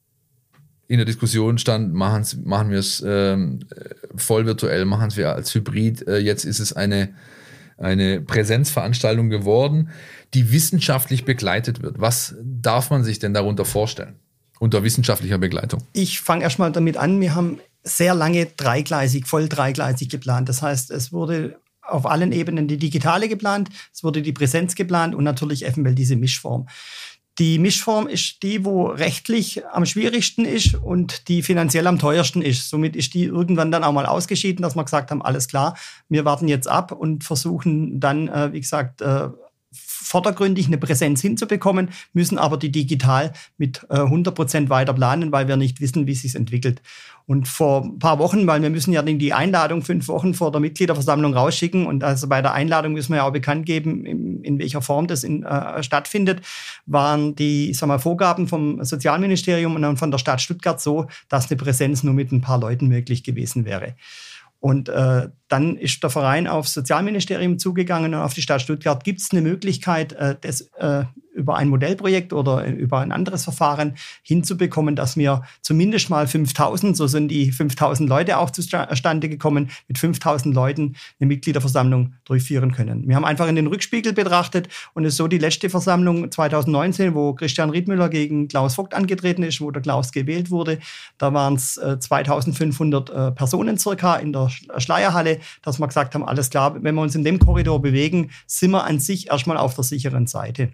in der Diskussion stand, machen's, machen wir es ähm, voll virtuell, machen wir als Hybrid. Äh, jetzt ist es eine, eine Präsenzveranstaltung geworden, die wissenschaftlich begleitet wird. Was darf man sich denn darunter vorstellen, unter wissenschaftlicher Begleitung? Ich fange erstmal damit an, wir haben sehr lange dreigleisig, voll dreigleisig geplant. Das heißt, es wurde auf allen Ebenen die Digitale geplant, es wurde die Präsenz geplant und natürlich eventuell diese Mischform. Die Mischform ist die, wo rechtlich am schwierigsten ist und die finanziell am teuersten ist. Somit ist die irgendwann dann auch mal ausgeschieden, dass wir gesagt haben, alles klar, wir warten jetzt ab und versuchen dann, äh, wie gesagt, äh, vordergründig eine Präsenz hinzubekommen, müssen aber die digital mit äh, hundert Prozent weiter planen, weil wir nicht wissen, wie es sich entwickelt. Und vor ein paar Wochen, weil wir müssen ja die Einladung fünf Wochen vor der Mitgliederversammlung rausschicken und also bei der Einladung müssen wir ja auch bekannt geben, in, in welcher Form das in, äh, stattfindet, waren die, ich sag mal, Vorgaben vom Sozialministerium und dann von der Stadt Stuttgart so, dass eine Präsenz nur mit ein paar Leuten möglich gewesen wäre. Und äh, dann ist der Verein aufs Sozialministerium zugegangen und auf die Stadt Stuttgart. Gibt es eine Möglichkeit, äh, das äh, über ein Modellprojekt oder über ein anderes Verfahren hinzubekommen, dass wir zumindest mal fünftausend, so sind die fünftausend Leute auch zustande gekommen, mit fünftausend Leuten eine Mitgliederversammlung durchführen können. Wir haben einfach in den Rückspiegel betrachtet und es ist so die letzte Versammlung zwanzig neunzehn, wo Christian Riedmüller gegen Klaus Vogt angetreten ist, wo der Klaus gewählt wurde. Da waren es äh, zweitausendfünfhundert äh, Personen circa in der Schleierhalle, dass wir gesagt haben, alles klar, wenn wir uns in dem Korridor bewegen, sind wir an sich erstmal auf der sicheren Seite.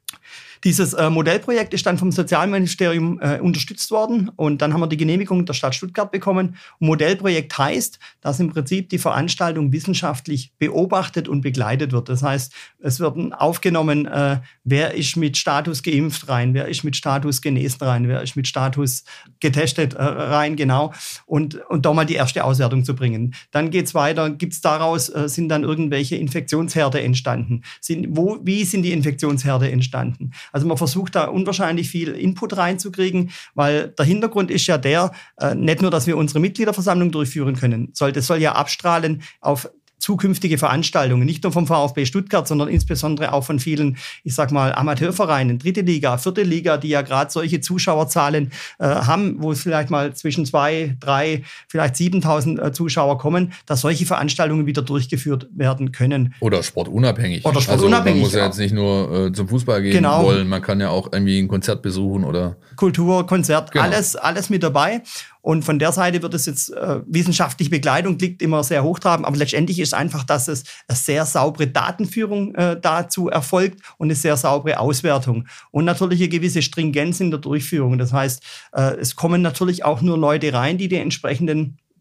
Dieses äh, Modellprojekt ist dann vom Sozialministerium äh, unterstützt worden und dann haben wir die Genehmigung der Stadt Stuttgart bekommen. Und Modellprojekt heißt, dass im Prinzip die Veranstaltung wissenschaftlich beobachtet und begleitet wird. Das heißt, es wird aufgenommen, äh, wer ist mit Status geimpft rein, wer ist mit Status genesen rein, wer ist mit Status getestet äh, rein, genau. Und, und da mal die erste Auswertung zu bringen. Dann geht's weiter, gibt's daraus, äh, sind dann irgendwelche Infektionsherde entstanden? Sind, wo, wie sind die Infektionsherde entstanden? Also man versucht da unwahrscheinlich viel Input reinzukriegen, weil der Hintergrund ist ja der, äh, nicht nur, dass wir unsere Mitgliederversammlung durchführen können, soll, das soll ja abstrahlen auf zukünftige Veranstaltungen, nicht nur vom VfB Stuttgart, sondern insbesondere auch von vielen, ich sag mal, Amateurvereinen, dritte Liga, vierte Liga, die ja gerade solche Zuschauerzahlen äh, haben, wo es vielleicht mal zwischen zwei, drei, vielleicht siebentausend äh, Zuschauer kommen, dass solche Veranstaltungen wieder durchgeführt werden können. Oder sportunabhängig. Oder sportunabhängig. Also man muss ja jetzt nicht nur äh, zum Fußball gehen genau. wollen, man kann ja auch irgendwie ein Konzert besuchen oder Kultur, Konzert, genau. alles, alles mit dabei. Und von der Seite wird es jetzt, äh, wissenschaftliche Begleitung klingt immer sehr hochtrabend, aber letztendlich ist einfach, dass es eine sehr saubere Datenführung äh, dazu erfolgt und eine sehr saubere Auswertung. Und natürlich eine gewisse Stringenz in der Durchführung. Das heißt, äh, es kommen natürlich auch nur Leute rein, die die entsprechenden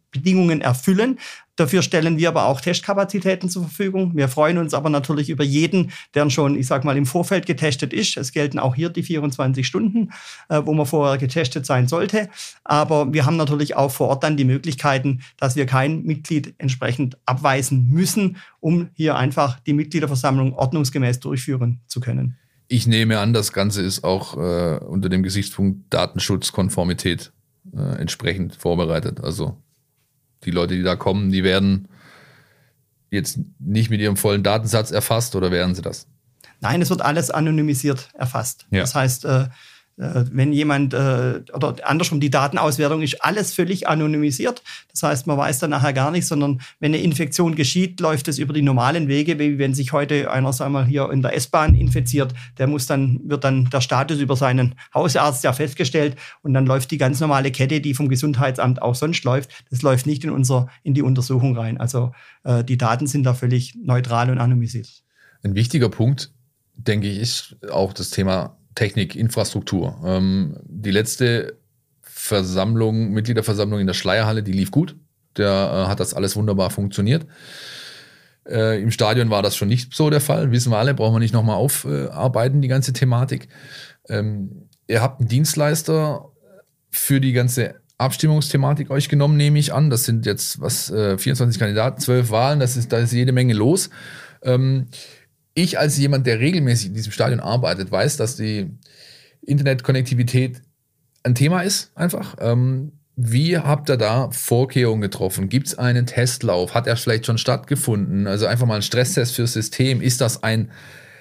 Bedingungen erfüllen. Dafür stellen wir aber auch Testkapazitäten zur Verfügung. Wir freuen uns aber natürlich über jeden, der schon, ich sag mal, im Vorfeld getestet ist. Es gelten auch hier die vierundzwanzig Stunden, äh, wo man vorher getestet sein sollte. Aber wir haben natürlich auch vor Ort dann die Möglichkeiten, dass wir kein Mitglied entsprechend abweisen müssen, um hier einfach die Mitgliederversammlung ordnungsgemäß durchführen zu können. Ich nehme an, das Ganze ist auch äh, unter dem Gesichtspunkt Datenschutzkonformität äh, entsprechend vorbereitet. Also die Leute, die da kommen, die werden jetzt nicht mit ihrem vollen Datensatz erfasst oder werden sie das? Nein, es wird alles anonymisiert erfasst. Ja. Das heißt, äh, wenn jemand, äh, oder andersrum, die Datenauswertung ist alles völlig anonymisiert. Das heißt, man weiß dann nachher gar nichts, sondern wenn eine Infektion geschieht, läuft es über die normalen Wege, wie wenn sich heute einer, sagen wir mal, hier in der S-Bahn infiziert, der muss dann, wird dann der Status über seinen Hausarzt ja festgestellt und dann läuft die ganz normale Kette, die vom Gesundheitsamt auch sonst läuft, das läuft nicht in unser, in die Untersuchung rein. Also äh, die Daten sind da völlig neutral und anonymisiert. Ein wichtiger Punkt, denke ich, ist auch das Thema Technik, Infrastruktur. Ähm, die letzte Versammlung, Mitgliederversammlung in der Schleierhalle, die lief gut. Da äh, hat das alles wunderbar funktioniert. Äh, Im Stadion war das schon nicht so der Fall. Wissen wir alle, brauchen wir nicht nochmal aufarbeiten, die ganze Thematik. Ähm, ihr habt einen Dienstleister für die ganze Abstimmungsthematik euch genommen, nehme ich an. Das sind jetzt was äh, vierundzwanzig Kandidaten, zwölf Wahlen, das ist, da ist jede Menge los. Ähm, Ich als jemand, der regelmäßig in diesem Stadion arbeitet, weiß, dass die Internetkonnektivität ein Thema ist einfach. Ähm, wie habt ihr da Vorkehrungen getroffen? Gibt es einen Testlauf? Hat er vielleicht schon stattgefunden? Also einfach mal ein Stresstest fürs System. Ist das ein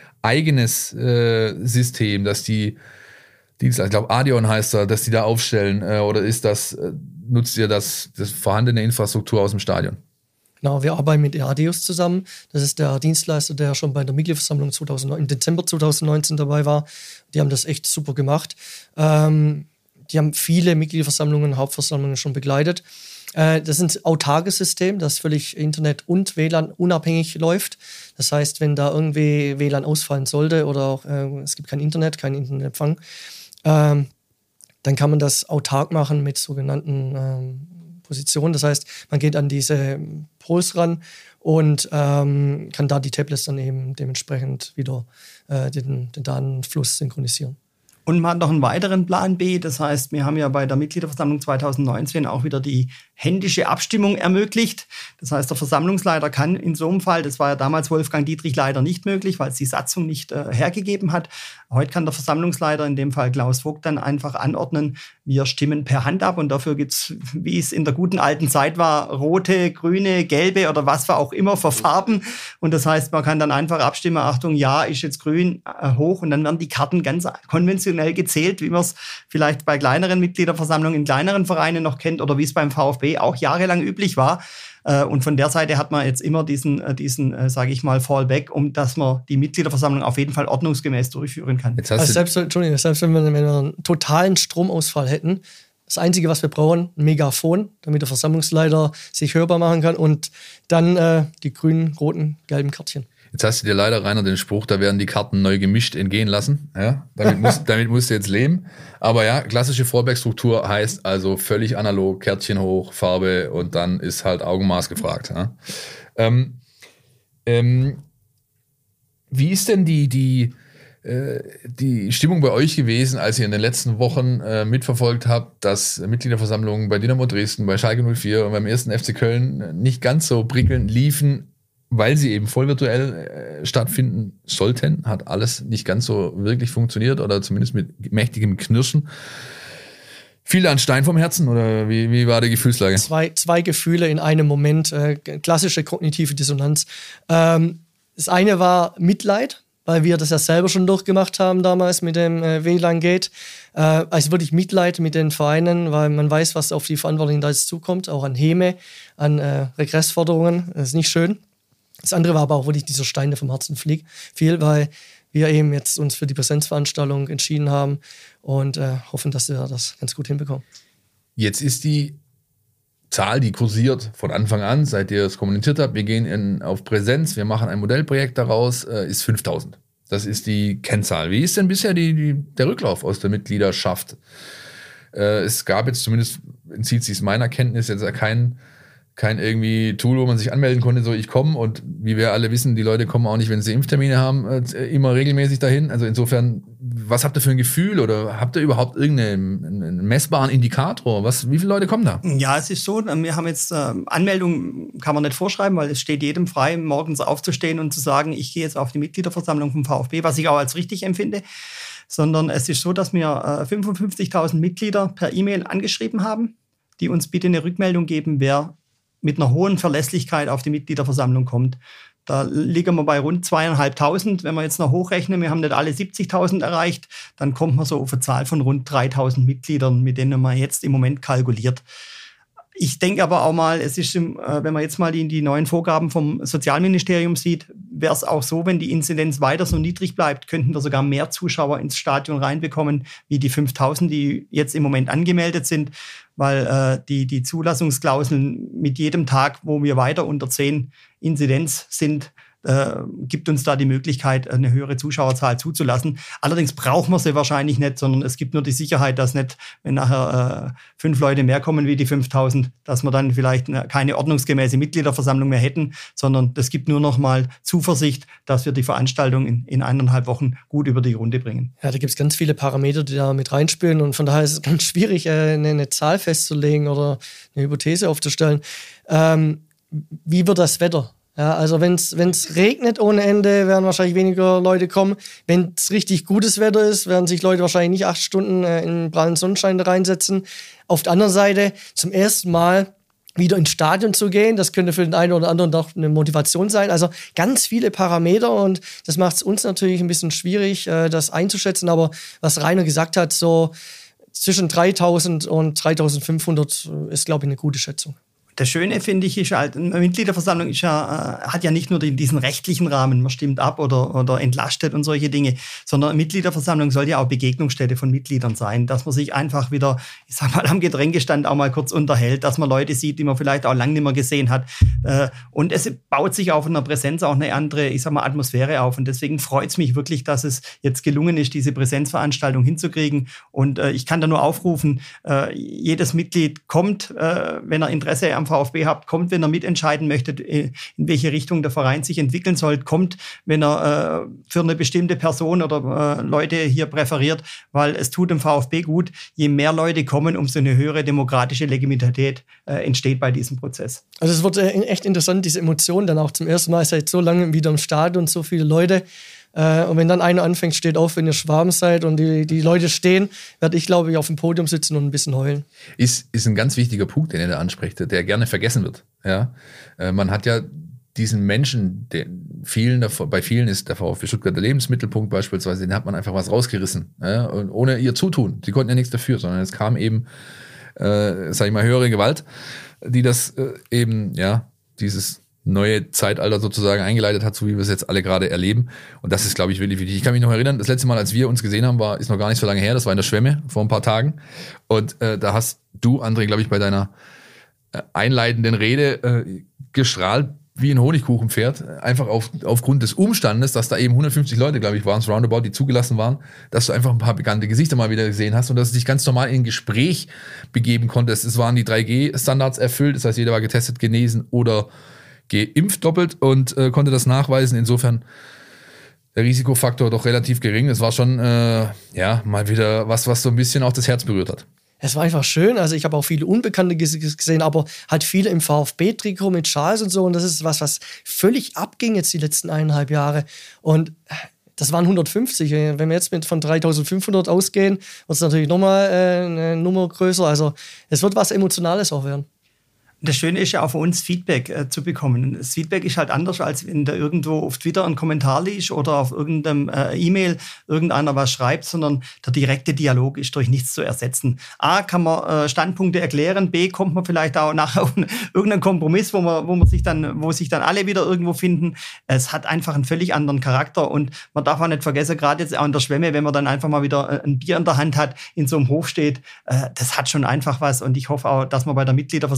eigenes äh, System, dass die Dienstleister, ich glaube Adion heißt er, dass die da aufstellen? Äh, oder ist das, äh, nutzt ihr das, das vorhandene Infrastruktur aus dem Stadion? Genau, wir arbeiten mit Eadius zusammen. Das ist der Dienstleister, der schon bei der Mitgliederversammlung zweitausendneun, im Dezember zweitausendneunzehn dabei war. Die haben das echt super gemacht. Ähm, die haben viele Mitgliederversammlungen, Hauptversammlungen schon begleitet. Äh, das ist ein autarkes System, das völlig Internet- und W L A N unabhängig läuft. Das heißt, wenn da irgendwie W L A N ausfallen sollte oder auch, äh, es gibt kein Internet, keinen Internetempfang, ähm, dann kann man das autark machen mit sogenannten ähm, Position. Das heißt, man geht an diese Pols ran und ähm, kann da die Tablets dann eben dementsprechend wieder äh, den, den Datenfluss synchronisieren. Und man hat noch einen weiteren Plan B. Das heißt, wir haben ja bei der Mitgliederversammlung zweitausendneunzehn auch wieder die händische Abstimmung ermöglicht. Das heißt, der Versammlungsleiter kann in so einem Fall, das war ja damals Wolfgang Dietrich leider nicht möglich, weil es die Satzung nicht äh, hergegeben hat. Heute kann der Versammlungsleiter, in dem Fall Klaus Vogt, dann einfach anordnen, wir stimmen per Hand ab. Und dafür gibt's, wie es in der guten alten Zeit war, rote, grüne, gelbe oder was für auch immer für Farben. Und das heißt, man kann dann einfach abstimmen, Achtung, ja, ist jetzt grün, äh, hoch. Und dann werden die Karten ganz konventionell gezählt, wie man es vielleicht bei kleineren Mitgliederversammlungen in kleineren Vereinen noch kennt oder wie es beim VfB auch jahrelang üblich war. Und von der Seite hat man jetzt immer diesen, diesen sage ich mal, Fallback, um dass man die Mitgliederversammlung auf jeden Fall ordnungsgemäß durchführen kann. Jetzt hast also selbst, Entschuldigung, selbst wenn wir, wenn wir einen totalen Stromausfall hätten, das Einzige, was wir brauchen, ein Megafon, damit der Versammlungsleiter sich hörbar machen kann und dann äh, die grünen, roten, gelben Kärtchen. Jetzt hast du dir leider, Rainer, den Spruch, da werden die Karten neu gemischt entgehen lassen. Ja, damit, musst, damit musst du jetzt leben. Aber ja, klassische Fallback-Struktur heißt also völlig analog, Kärtchen hoch, Farbe und dann ist halt Augenmaß gefragt. Ja. Ähm, ähm, wie ist denn die, die, äh, die Stimmung bei euch gewesen, als ihr in den letzten Wochen äh, mitverfolgt habt, dass Mitgliederversammlungen bei Dynamo Dresden, bei Schalke null vier und beim ersten F C Köln nicht ganz so prickelnd liefen, weil sie eben voll virtuell äh, stattfinden sollten, hat alles nicht ganz so wirklich funktioniert oder zumindest mit mächtigem Knirschen. Fiel ein Stein vom Herzen oder wie, wie war die Gefühlslage? Zwei, zwei Gefühle in einem Moment, äh, klassische kognitive Dissonanz. Ähm, das eine war Mitleid, weil wir das ja selber schon durchgemacht haben damals mit dem äh, W L A N-Gate. Äh, also wirklich Mitleid mit den Vereinen, weil man weiß, was auf die Verantwortlichen da jetzt zukommt, auch an Häme, an äh, Regressforderungen. Das ist nicht schön. Das andere war aber auch wirklich dieser Stein, der vom Herzen flieg, fiel, weil wir eben jetzt uns für die Präsenzveranstaltung entschieden haben und äh, hoffen, dass wir das ganz gut hinbekommen. Jetzt ist die Zahl, die kursiert von Anfang an, seit ihr es kommuniziert habt, wir gehen in, auf Präsenz, wir machen ein Modellprojekt daraus, äh, ist fünftausend. Das ist die Kennzahl. Wie ist denn bisher die, die, der Rücklauf aus der Mitgliedschaft? Äh, es gab jetzt zumindest, entzieht sich meiner Kenntnis, jetzt keinen kein irgendwie Tool, wo man sich anmelden konnte, so ich komme. Und wie wir alle wissen, die Leute kommen auch nicht, wenn sie Impftermine haben, immer regelmäßig dahin. Also insofern, was habt ihr für ein Gefühl oder habt ihr überhaupt irgendeinen messbaren Indikator? Was, wie viele Leute kommen da? Ja, es ist so, wir haben jetzt äh, Anmeldung kann man nicht vorschreiben, weil es steht jedem frei, morgens aufzustehen und zu sagen, ich gehe jetzt auf die Mitgliederversammlung vom VfB, was ich auch als richtig empfinde. Sondern es ist so, dass wir äh, fünfundfünfzigtausend Mitglieder per E-Mail angeschrieben haben, die uns bitte eine Rückmeldung geben, wer mit einer hohen Verlässlichkeit auf die Mitgliederversammlung kommt. Da liegen wir bei rund zweieinhalbtausend. Wenn wir jetzt noch hochrechnen, wir haben nicht alle siebzigtausend erreicht, dann kommt man so auf eine Zahl von rund dreitausend Mitgliedern, mit denen man jetzt im Moment kalkuliert. Ich denke aber auch mal, es ist, wenn man jetzt mal die, die neuen Vorgaben vom Sozialministerium sieht, wäre es auch so, wenn die Inzidenz weiter so niedrig bleibt, könnten wir sogar mehr Zuschauer ins Stadion reinbekommen, wie die fünftausend, die jetzt im Moment angemeldet sind, weil äh, die, die Zulassungsklauseln mit jedem Tag, wo wir weiter unter zehn Inzidenz sind, äh, gibt uns da die Möglichkeit, eine höhere Zuschauerzahl zuzulassen. Allerdings brauchen wir sie wahrscheinlich nicht, sondern es gibt nur die Sicherheit, dass nicht, wenn nachher äh, fünf Leute mehr kommen wie die fünftausend, dass wir dann vielleicht eine, keine ordnungsgemäße Mitgliederversammlung mehr hätten, sondern es gibt nur noch mal Zuversicht, dass wir die Veranstaltung in, in eineinhalb Wochen gut über die Runde bringen. Ja, da gibt es ganz viele Parameter, die da mit reinspielen und von daher ist es ganz schwierig, eine, eine Zahl festzulegen oder eine Hypothese aufzustellen. Ähm, wie wird das Wetter? Ja, also wenn es regnet ohne Ende, werden wahrscheinlich weniger Leute kommen. Wenn es richtig gutes Wetter ist, werden sich Leute wahrscheinlich nicht acht Stunden äh, in prallen Sonnenschein reinsetzen. Auf der anderen Seite zum ersten Mal wieder ins Stadion zu gehen, das könnte für den einen oder anderen doch eine Motivation sein. Also ganz viele Parameter und das macht es uns natürlich ein bisschen schwierig, äh, das einzuschätzen. Aber was Rainer gesagt hat, so zwischen dreitausend und dreitausendfünfhundert ist, glaube ich, eine gute Schätzung. Das Schöne, finde ich, ist halt, eine Mitgliederversammlung ist ja, äh, hat ja nicht nur den, diesen rechtlichen Rahmen, man stimmt ab oder, oder entlastet und solche Dinge, sondern eine Mitgliederversammlung soll ja auch Begegnungsstätte von Mitgliedern sein, dass man sich einfach wieder, ich sag mal, am Getränkestand auch mal kurz unterhält, dass man Leute sieht, die man vielleicht auch lange nicht mehr gesehen hat. Äh, und es baut sich auf einer Präsenz auch eine andere, ich sag mal, Atmosphäre auf. Und deswegen freut es mich wirklich, dass es jetzt gelungen ist, diese Präsenzveranstaltung hinzukriegen. Und äh, ich kann da nur aufrufen, äh, jedes Mitglied kommt, äh, wenn er Interesse am VfB habt, kommt, wenn er mitentscheiden möchte, in welche Richtung der Verein sich entwickeln soll, kommt, wenn er äh, für eine bestimmte Person oder äh, Leute hier präferiert, weil es tut dem VfB gut. Je mehr Leute kommen, umso eine höhere demokratische Legitimität äh, entsteht bei diesem Prozess. Also es wird äh, echt interessant, diese Emotionen dann auch zum ersten Mal seit so lange wieder im Stadion, so viele Leute. Und wenn dann einer anfängt, steht auf, wenn ihr Schwaben seid und die, die Leute stehen, werde ich, glaube ich, auf dem Podium sitzen und ein bisschen heulen. Ist, ist ein ganz wichtiger Punkt, den ihr da anspricht, der gerne vergessen wird. Ja? Man hat ja diesen Menschen, den vielen, bei vielen ist der VfB Stuttgart der Lebensmittelpunkt beispielsweise, den hat man einfach was rausgerissen. Ja? Und ohne ihr Zutun. Sie konnten ja nichts dafür, sondern es kam eben, äh, sag ich mal, höhere Gewalt, die das äh, eben, ja, dieses neue Zeitalter sozusagen eingeleitet hat, so wie wir es jetzt alle gerade erleben. Und das ist, glaube ich, wirklich wichtig. Ich kann mich noch erinnern, das letzte Mal, als wir uns gesehen haben, war, ist noch gar nicht so lange her, das war in der Schwemme vor ein paar Tagen. Und äh, da hast du, André, glaube ich, bei deiner äh, einleitenden Rede äh, gestrahlt wie ein Honigkuchenpferd, einfach auf, aufgrund des Umstandes, dass da eben hundertfünfzig Leute, glaube ich, waren es roundabout, die zugelassen waren, dass du einfach ein paar bekannte Gesichter mal wieder gesehen hast und dass du dich ganz normal in ein Gespräch begeben konntest. Es waren die drei G Standards erfüllt, das heißt, jeder war getestet, genesen oder geimpft doppelt und äh, konnte das nachweisen. Insofern der Risikofaktor doch relativ gering. Es war schon äh, ja mal wieder was, was so ein bisschen auch das Herz berührt hat. Es war einfach schön. Also ich habe auch viele Unbekannte gesehen, aber halt viele im VfB-Trikot mit Schals und so. Und das ist was, was völlig abging jetzt die letzten eineinhalb Jahre. Und das waren hundertfünfzig. Wenn wir jetzt mit von dreitausendfünfhundert ausgehen, wird es natürlich nochmal äh, eine Nummer größer. Also es wird was Emotionales auch werden. Das Schöne ist ja auch für uns, Feedback äh, zu bekommen. Das Feedback ist halt anders, als wenn da irgendwo auf Twitter ein Kommentar liest oder auf irgendeinem äh, E-Mail irgendeiner was schreibt, sondern der direkte Dialog ist durch nichts zu ersetzen. A, kann man äh, Standpunkte erklären, B, kommt man vielleicht auch nachher auf irgendeinen Kompromiss, wo man, wo man sich dann, wo sich dann alle wieder irgendwo finden. Es hat einfach einen völlig anderen Charakter und man darf auch nicht vergessen, gerade jetzt auch in der Schwemme, wenn man dann einfach mal wieder ein Bier in der Hand hat, in so einem Hof steht, äh, das hat schon einfach was und ich hoffe auch, dass wir bei der Mitgliederversammlung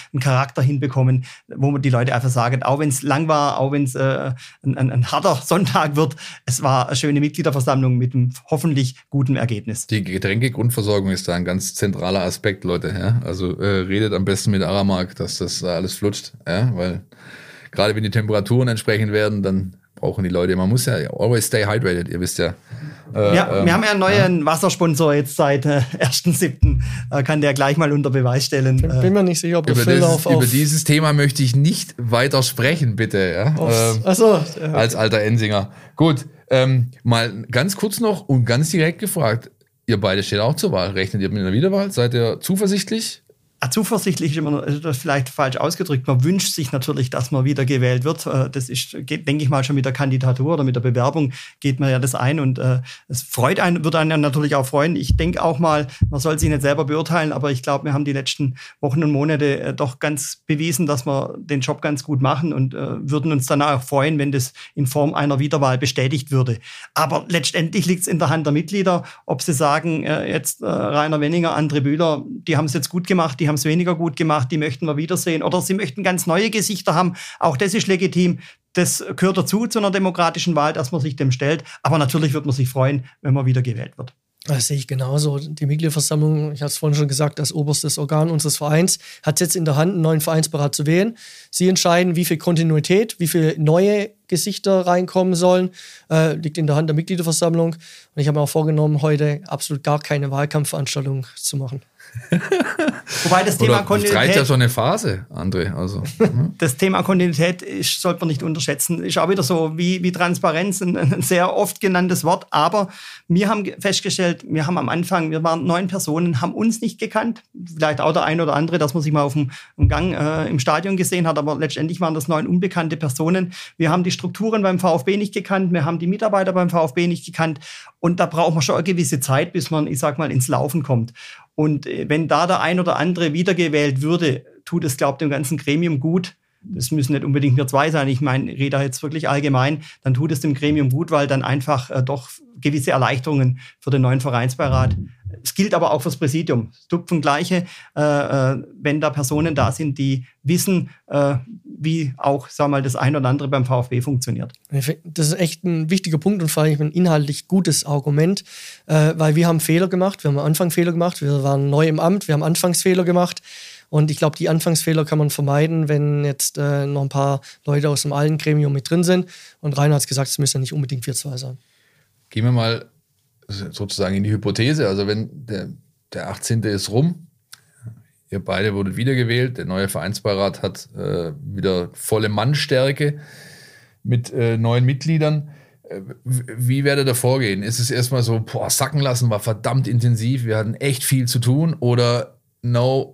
einen Charakter hinbekommen, wo man die Leute einfach sagen, auch wenn es lang war, auch wenn es äh, ein, ein, ein harter Sonntag wird, es war eine schöne Mitgliederversammlung mit einem hoffentlich guten Ergebnis. Die Getränkegrundversorgung ist da ein ganz zentraler Aspekt, Leute. Ja? Also äh, redet am besten mit Aramark, dass das alles flutscht, ja? Weil gerade wenn die Temperaturen entsprechend werden, dann brauchen die Leute, man muss ja always stay hydrated, ihr wisst ja. Äh, ja, ähm, wir haben ja einen neuen ja. Wassersponsor jetzt seit äh, ersten siebten Äh, kann der gleich mal unter Beweis stellen. Ich bin mir nicht sicher, ob über, das dieses, auf, auf über dieses Thema möchte ich nicht weiter sprechen, bitte. Ja? Ähm, Achso. Ja. Als alter Ensinger. Gut, ähm, mal ganz kurz noch und ganz direkt gefragt, ihr beide steht auch zur Wahl. Rechnet ihr mit einer Wiederwahl? Seid ihr zuversichtlich? Zuversichtlich ist immer ist das vielleicht falsch ausgedrückt. Man wünscht sich natürlich, dass man wieder gewählt wird. Das ist, geht, denke ich mal, schon mit der Kandidatur oder mit der Bewerbung geht man ja das ein und äh, es freut einen, wird einen natürlich auch freuen. Ich denke auch mal, man soll sich nicht selber beurteilen, aber ich glaube, wir haben die letzten Wochen und Monate äh, doch ganz bewiesen, dass wir den Job ganz gut machen und äh, würden uns dann auch freuen, wenn das in Form einer Wiederwahl bestätigt würde. Aber letztendlich liegt es in der Hand der Mitglieder, ob sie sagen, äh, jetzt äh, Rainer Wenninger, André Bühler, die haben es jetzt gut gemacht, die haben es weniger gut gemacht, die möchten wir wiedersehen. Oder sie möchten ganz neue Gesichter haben. Auch das ist legitim. Das gehört dazu, zu einer demokratischen Wahl, dass man sich dem stellt. Aber natürlich wird man sich freuen, wenn man wieder gewählt wird. Das sehe ich genauso. Die Mitgliederversammlung, ich habe es vorhin schon gesagt, als oberstes Organ unseres Vereins, hat es jetzt in der Hand, einen neuen Vereinsberat zu wählen. Sie entscheiden, wie viel Kontinuität, wie viele neue Gesichter reinkommen sollen. Äh, liegt in der Hand der Mitgliederversammlung. Und ich habe mir auch vorgenommen, heute absolut gar keine Wahlkampfveranstaltung zu machen. Wobei das Thema Oder Kontinuität. reicht ja so eine Phase, André. Also, das Thema Kontinuität ist, sollte man nicht unterschätzen. Ist auch wieder so wie, wie Transparenz, ein, ein sehr oft genanntes Wort. Aber wir haben festgestellt, wir haben am Anfang, wir waren neun Personen, haben uns nicht gekannt. Vielleicht auch der eine oder andere, dass man sich mal auf dem, dem Gang äh, im Stadion gesehen hat. Aber letztendlich waren das neun unbekannte Personen. Wir haben die Strukturen beim VfB nicht gekannt. Wir haben die Mitarbeiter beim VfB nicht gekannt. Und da braucht man schon eine gewisse Zeit, bis man, ich sag mal, ins Laufen kommt. Und wenn da der ein oder andere wiedergewählt würde, tut es, glaube ich, dem ganzen Gremium gut. Das müssen nicht unbedingt wir zwei sein. Ich meine, rede da jetzt wirklich allgemein. Dann tut es dem Gremium gut, weil dann einfach äh, doch gewisse Erleichterungen für den neuen Vereinsbeirat. Es gilt aber auch fürs Präsidium. Es tupfen Gleiche, äh, äh, wenn da Personen da sind, die wissen, äh, wie auch, sagen wir mal, das ein oder andere beim VfB funktioniert. Das ist echt ein wichtiger Punkt und vor allem ein inhaltlich gutes Argument, äh, weil wir haben Fehler gemacht, wir haben am Anfang Fehler gemacht, wir waren neu im Amt, wir haben Anfangsfehler gemacht und ich glaube, die Anfangsfehler kann man vermeiden, wenn jetzt äh, noch ein paar Leute aus dem alten Gremium mit drin sind und Rainer hat es gesagt, es müssen ja nicht unbedingt vier zwei sein. Gehen wir mal sozusagen in die Hypothese, also wenn der, der achtzehnte ist rum, ihr beide wurdet wiedergewählt, der neue Vereinsbeirat hat äh, wieder volle Mannstärke mit äh, neuen Mitgliedern. Äh, wie werdet ihr vorgehen? Ist es erstmal so, boah, sacken lassen, war verdammt intensiv, wir hatten echt viel zu tun oder no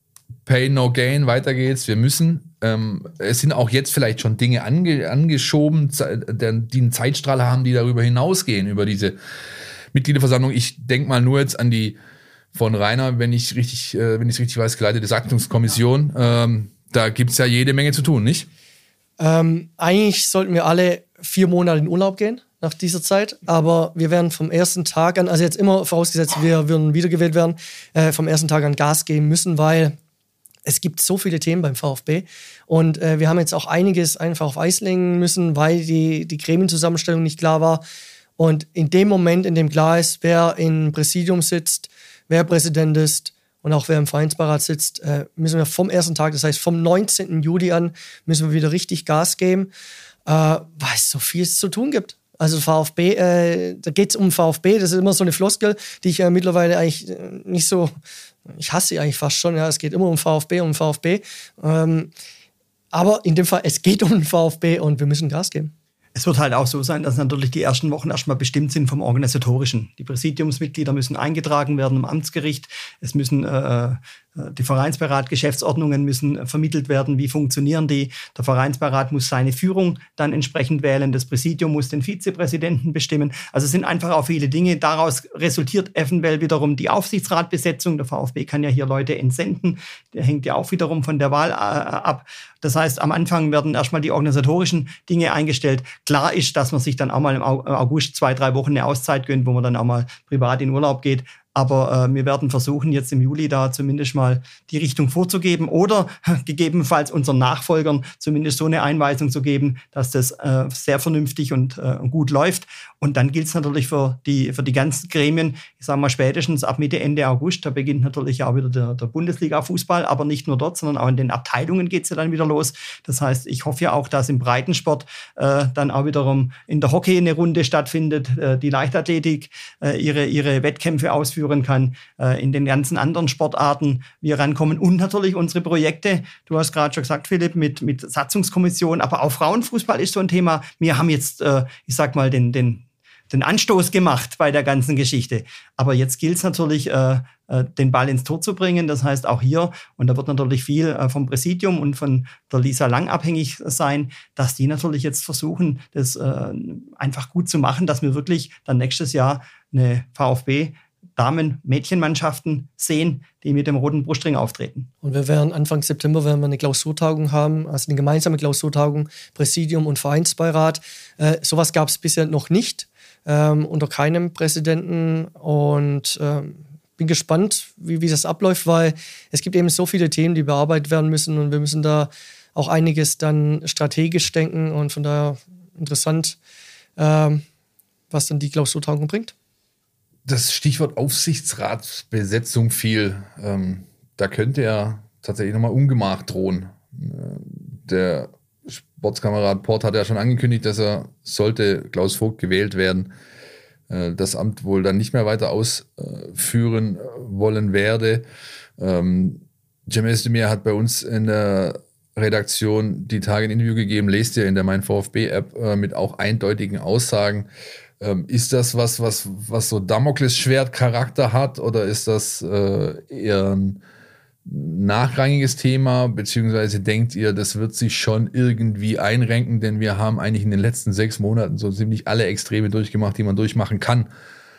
pain, no gain, weiter geht's, wir müssen. Ähm, es sind auch jetzt vielleicht schon Dinge ange, angeschoben, die einen Zeitstrahl haben, die darüber hinausgehen, über diese Mitgliederversammlung. Ich denke mal nur jetzt an die von Rainer, wenn ich richtig, äh, wenn ich es richtig weiß, geleitete Satzungskommission. Ähm, da gibt es ja jede Menge zu tun, nicht? Ähm, eigentlich sollten wir alle vier Monate in Urlaub gehen nach dieser Zeit, aber wir werden vom ersten Tag an, also jetzt immer vorausgesetzt, wir würden wiedergewählt werden, äh, vom ersten Tag an Gas geben müssen, weil es gibt so viele Themen beim VfB und äh, wir haben jetzt auch einiges einfach auf Eis legen müssen, weil die, die Gremienzusammenstellung nicht klar war. Und in dem Moment, in dem klar ist, wer im Präsidium sitzt, wer Präsident ist und auch wer im Vereinsbeirat sitzt, äh, müssen wir vom ersten Tag, das heißt vom neunzehnten Juli an, müssen wir wieder richtig Gas geben, äh, weil es so viel zu tun gibt. Also VfB, äh, da geht es um VfB, das ist immer so eine Floskel, die ich äh, mittlerweile eigentlich äh, nicht so, ich hasse sie eigentlich fast schon, ja, es geht immer um VfB, um VfB. Ähm, aber in dem Fall, es geht um den VfB und wir müssen Gas geben. Es wird halt auch so sein, dass natürlich die ersten Wochen erstmal bestimmt sind vom Organisatorischen. Die Präsidiumsmitglieder müssen eingetragen werden im Amtsgericht. Es müssen äh, die Vereinsbeirat-Geschäftsordnungen müssen vermittelt werden. Wie funktionieren die? Der Vereinsbeirat muss seine Führung dann entsprechend wählen. Das Präsidium muss den Vizepräsidenten bestimmen. Also es sind einfach auch viele Dinge. Daraus resultiert eventuell wiederum die Aufsichtsratbesetzung. Der VfB kann ja hier Leute entsenden. Der hängt ja auch wiederum von der Wahl äh, ab. Das heißt, am Anfang werden erstmal die organisatorischen Dinge eingestellt. Klar ist, dass man sich dann auch mal im August zwei, drei Wochen eine Auszeit gönnt, wo man dann auch mal privat in Urlaub geht. Aber äh, wir werden versuchen, jetzt im Juli da zumindest mal die Richtung vorzugeben oder gegebenenfalls unseren Nachfolgern zumindest so eine Einweisung zu geben, dass das äh, sehr vernünftig und äh, gut läuft. Und dann gilt es natürlich für die, für die ganzen Gremien, ich sage mal spätestens ab Mitte, Ende August, da beginnt natürlich auch wieder der, der Bundesliga-Fußball, aber nicht nur dort, sondern auch in den Abteilungen geht es ja dann wieder los. Das heißt, ich hoffe ja auch, dass im Breitensport äh, dann auch wiederum in der Hockey eine Runde stattfindet, äh, die Leichtathletik äh, ihre, ihre Wettkämpfe ausführen kann, äh, in den ganzen anderen Sportarten wir rankommen und natürlich unsere Projekte. Du hast gerade schon gesagt, Philipp, mit, mit Satzungskommission, aber auch Frauenfußball ist so ein Thema. Wir haben jetzt, äh, ich sag mal, den, den den Anstoß gemacht bei der ganzen Geschichte. Aber jetzt gilt es natürlich, äh, äh, den Ball ins Tor zu bringen. Das heißt auch hier, und da wird natürlich viel äh, vom Präsidium und von der Lisa Lang abhängig sein, dass die natürlich jetzt versuchen, das äh, einfach gut zu machen, dass wir wirklich dann nächstes Jahr eine VfB Damen-Mädchenmannschaften sehen, die mit dem roten Brustring auftreten. Und wir werden Anfang September werden wir eine Klausurtagung haben, also eine gemeinsame Klausurtagung, Präsidium und Vereinsbeirat. Äh, sowas gab es bisher noch nicht, ähm, unter keinem Präsidenten. Und ähm, bin gespannt, wie, wie das abläuft, weil es gibt eben so viele Themen, die bearbeitet werden müssen und wir müssen da auch einiges dann strategisch denken und von daher interessant, ähm, was dann die Klausurtagung bringt. Das Stichwort Aufsichtsratsbesetzung fiel. Ähm, da könnte ja tatsächlich nochmal Ungemach drohen. Äh, der Sportskamerad Port hat ja schon angekündigt, dass er, sollte Klaus Vogt gewählt werden, äh, das Amt wohl dann nicht mehr weiter ausführen wollen werde. Ähm, Cem Özdemir hat bei uns in der Redaktion die Tage ein Interview gegeben, lest ihr in der Mein VfB-App, äh, mit auch eindeutigen Aussagen. Ähm, ist das was, was, was so Damoklesschwert-Charakter hat oder ist das äh, eher ein nachrangiges Thema, beziehungsweise denkt ihr, das wird sich schon irgendwie einrenken, denn wir haben eigentlich in den letzten sechs Monaten so ziemlich alle Extreme durchgemacht, die man durchmachen kann,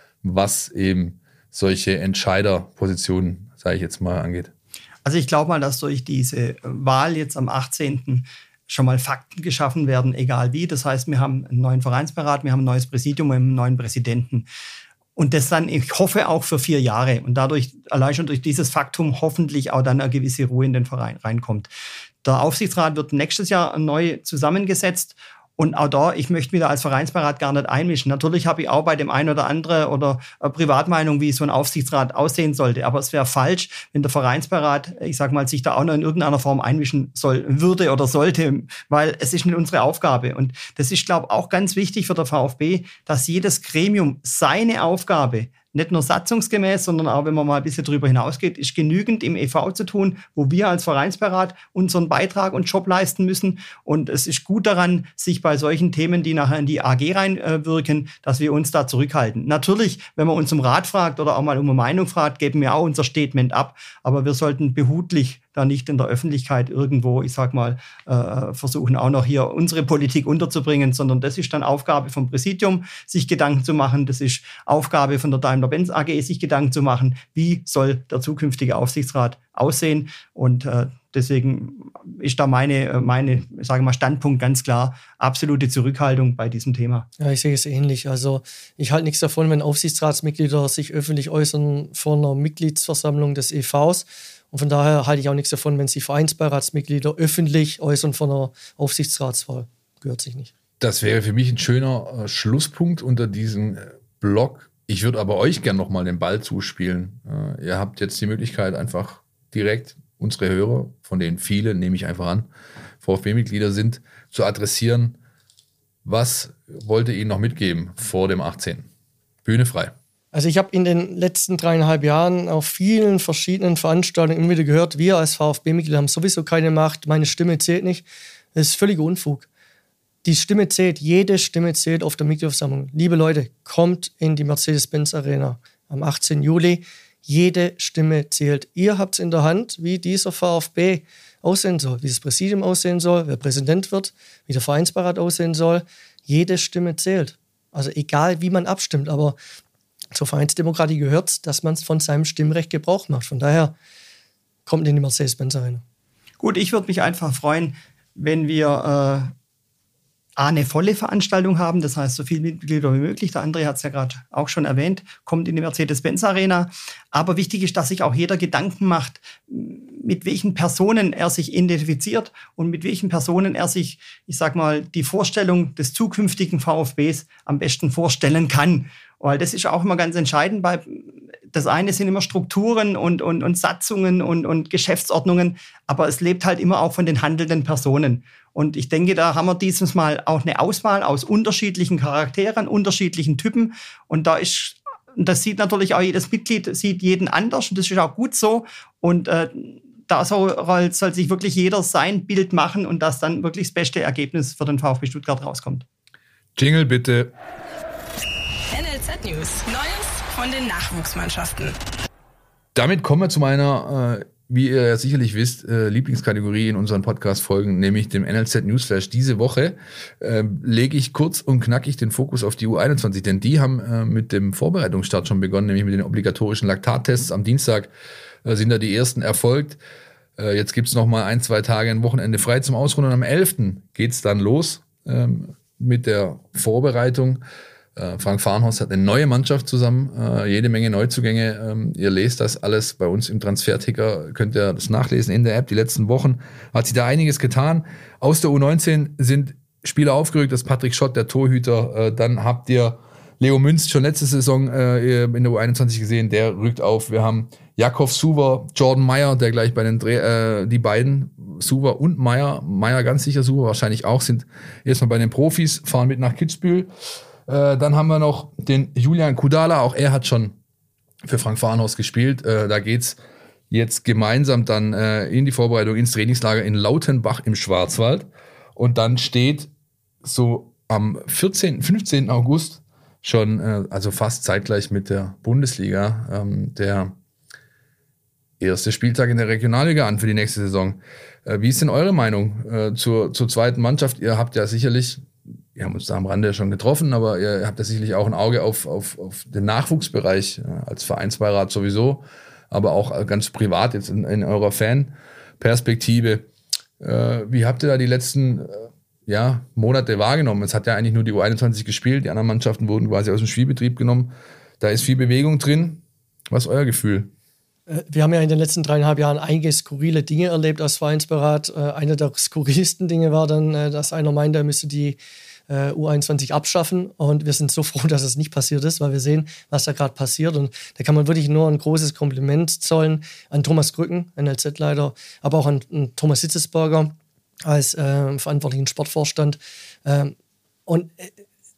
was eben solche Entscheiderpositionen, sage ich jetzt mal, angeht. Also ich glaube mal, dass durch diese Wahl jetzt am achtzehnten schon mal Fakten geschaffen werden, egal wie. Das heißt, wir haben einen neuen Vereinsbeirat, wir haben ein neues Präsidium, wir haben einen neuen Präsidenten. Und das dann, ich hoffe, auch für vier Jahre. Und dadurch, allein schon durch dieses Faktum, hoffentlich auch dann eine gewisse Ruhe in den Verein reinkommt. Der Aufsichtsrat wird nächstes Jahr neu zusammengesetzt. Und auch da, ich möchte mich da als Vereinsbeirat gar nicht einmischen. Natürlich habe ich auch bei dem einen oder anderen oder Privatmeinung, wie so ein Aufsichtsrat aussehen sollte. Aber es wäre falsch, wenn der Vereinsbeirat, ich sag mal, sich da auch noch in irgendeiner Form einmischen soll, würde oder sollte, weil es ist nicht unsere Aufgabe. Und das ist, glaube ich, auch ganz wichtig für der VfB, dass jedes Gremium seine Aufgabe nicht nur satzungsgemäß, sondern auch, wenn man mal ein bisschen drüber hinausgeht, ist genügend im E V zu tun, wo wir als Vereinsbeirat unseren Beitrag und Job leisten müssen. Und es ist gut daran, sich bei solchen Themen, die nachher in die A G reinwirken, dass wir uns da zurückhalten. Natürlich, wenn man uns um Rat fragt oder auch mal um eine Meinung fragt, geben wir auch unser Statement ab. Aber wir sollten behutlich da nicht in der Öffentlichkeit irgendwo, ich sag mal, äh, versuchen auch noch hier unsere Politik unterzubringen, sondern das ist dann Aufgabe vom Präsidium, sich Gedanken zu machen. Das ist Aufgabe von der Daimler-Benz A G, sich Gedanken zu machen, wie soll der zukünftige Aufsichtsrat aussehen. Und äh, deswegen ist da meine, meine, sage mal, Standpunkt ganz klar, absolute Zurückhaltung bei diesem Thema. Ja, ich sehe es ähnlich. Also ich halte nichts davon, wenn Aufsichtsratsmitglieder sich öffentlich äußern vor einer Mitgliedsversammlung des E Vs. Und von daher halte ich auch nichts davon, wenn sich Vereinsbeiratsmitglieder öffentlich äußern von einer Aufsichtsratswahl. Gehört sich nicht. Das wäre für mich ein schöner äh, Schlusspunkt unter diesem äh, Blog. Ich würde aber euch gerne nochmal den Ball zuspielen. Äh, ihr habt jetzt die Möglichkeit, einfach direkt unsere Hörer, von denen viele, nehme ich einfach an, VfB-Mitglieder sind, zu adressieren. Was wollt ihr ihnen noch mitgeben vor dem achtzehnten? Bühne frei. Also ich habe in den letzten dreieinhalb Jahren auf vielen verschiedenen Veranstaltungen immer wieder gehört, wir als VfB-Mitglieder haben sowieso keine Macht, meine Stimme zählt nicht. Das ist völliger Unfug. Die Stimme zählt, jede Stimme zählt auf der Mitgliederversammlung. Liebe Leute, kommt in die Mercedes-Benz Arena am achtzehnten Juli. Jede Stimme zählt. Ihr habt es in der Hand, wie dieser VfB aussehen soll, wie das Präsidium aussehen soll, wer Präsident wird, wie der Vereinsbeirat aussehen soll. Jede Stimme zählt. Also egal, wie man abstimmt, aber zur Vereinsdemokratie gehört es, dass man von seinem Stimmrecht Gebrauch macht. Von daher kommt in die Mercedes-Benz Arena. Gut, ich würde mich einfach freuen, wenn wir äh, A, eine volle Veranstaltung haben, das heißt so viele Mitglieder wie möglich. Der André hat es ja gerade auch schon erwähnt, kommt in die Mercedes-Benz Arena. Aber wichtig ist, dass sich auch jeder Gedanken macht, mit welchen Personen er sich identifiziert und mit welchen Personen er sich, ich sag mal, die Vorstellung des zukünftigen VfBs am besten vorstellen kann. Weil das ist auch immer ganz entscheidend. Bei das eine sind immer Strukturen und, und, und Satzungen und, und Geschäftsordnungen, aber es lebt halt immer auch von den handelnden Personen. Und ich denke, da haben wir dieses Mal auch eine Auswahl aus unterschiedlichen Charakteren, unterschiedlichen Typen. Und da ist, das sieht natürlich auch jedes Mitglied, sieht jeden anders und das ist auch gut so. Und äh, da soll, soll sich wirklich jeder sein Bild machen und dass dann wirklich das beste Ergebnis für den VfB Stuttgart rauskommt. Jingle bitte. N L Z News. Neues von den Nachwuchsmannschaften. Damit kommen wir zu meiner, äh, wie ihr sicherlich wisst, äh, Lieblingskategorie in unseren Podcast-Folgen, nämlich dem N L Z Newsflash. Diese Woche äh, lege ich kurz und knackig den Fokus auf die U einundzwanzig, denn die haben äh, mit dem Vorbereitungsstart schon begonnen, nämlich mit den obligatorischen Laktattests. Am Dienstag äh, sind da die ersten erfolgt. Äh, jetzt gibt's noch mal ein, zwei Tage, ein Wochenende frei zum Ausruhen und am elften geht's dann los ähm, mit der Vorbereitung. Frank Fahrenhorst hat eine neue Mannschaft zusammen, äh, jede Menge Neuzugänge. Ähm, ihr lest das alles bei uns im Transferticker, könnt ihr das nachlesen in der App. Die letzten Wochen hat sich da einiges getan. Aus der U neunzehn sind Spieler aufgerückt, das ist Patrick Schott, der Torhüter. Äh, dann habt ihr Leo Münz schon letzte Saison äh, in der U einundzwanzig gesehen, der rückt auf. Wir haben Jakov Suver, Jordan Meyer, der gleich bei den Dreh, äh, die beiden, Suver und Meyer, Meyer ganz sicher, Suver wahrscheinlich auch, sind erstmal bei den Profis, fahren mit nach Kitzbühel. Dann haben wir noch den Julian Kudala, auch er hat schon für Frank Fahrenhorst gespielt. Da geht's jetzt gemeinsam dann in die Vorbereitung ins Trainingslager in Lautenbach im Schwarzwald. Und dann steht so am vierzehnten, fünfzehnten August schon, also fast zeitgleich mit der Bundesliga, der erste Spieltag in der Regionalliga an für die nächste Saison. Wie ist denn eure Meinung zur, zur zweiten Mannschaft? Ihr habt ja sicherlich... Wir haben uns da am Rande schon getroffen, aber ihr habt ja sicherlich auch ein Auge auf, auf, auf den Nachwuchsbereich als Vereinsbeirat sowieso, aber auch ganz privat jetzt in, in eurer Fanperspektive. Äh, wie habt ihr da die letzten äh, ja, Monate wahrgenommen? Es hat ja eigentlich nur die U einundzwanzig gespielt, die anderen Mannschaften wurden quasi aus dem Spielbetrieb genommen. Da ist viel Bewegung drin. Was ist euer Gefühl? Wir haben ja in den letzten dreieinhalb Jahren einige skurrile Dinge erlebt als Vereinsbeirat. Äh, einer der skurrilsten Dinge war dann, äh, dass einer meinte, er müsste die U einundzwanzig abschaffen und wir sind so froh, dass es nicht passiert ist, weil wir sehen, was da gerade passiert und da kann man wirklich nur ein großes Kompliment zollen an Thomas Grücken, N L Z-Leiter, aber auch an, an Thomas Sitzesberger als äh, verantwortlichen Sportvorstand ähm, und äh,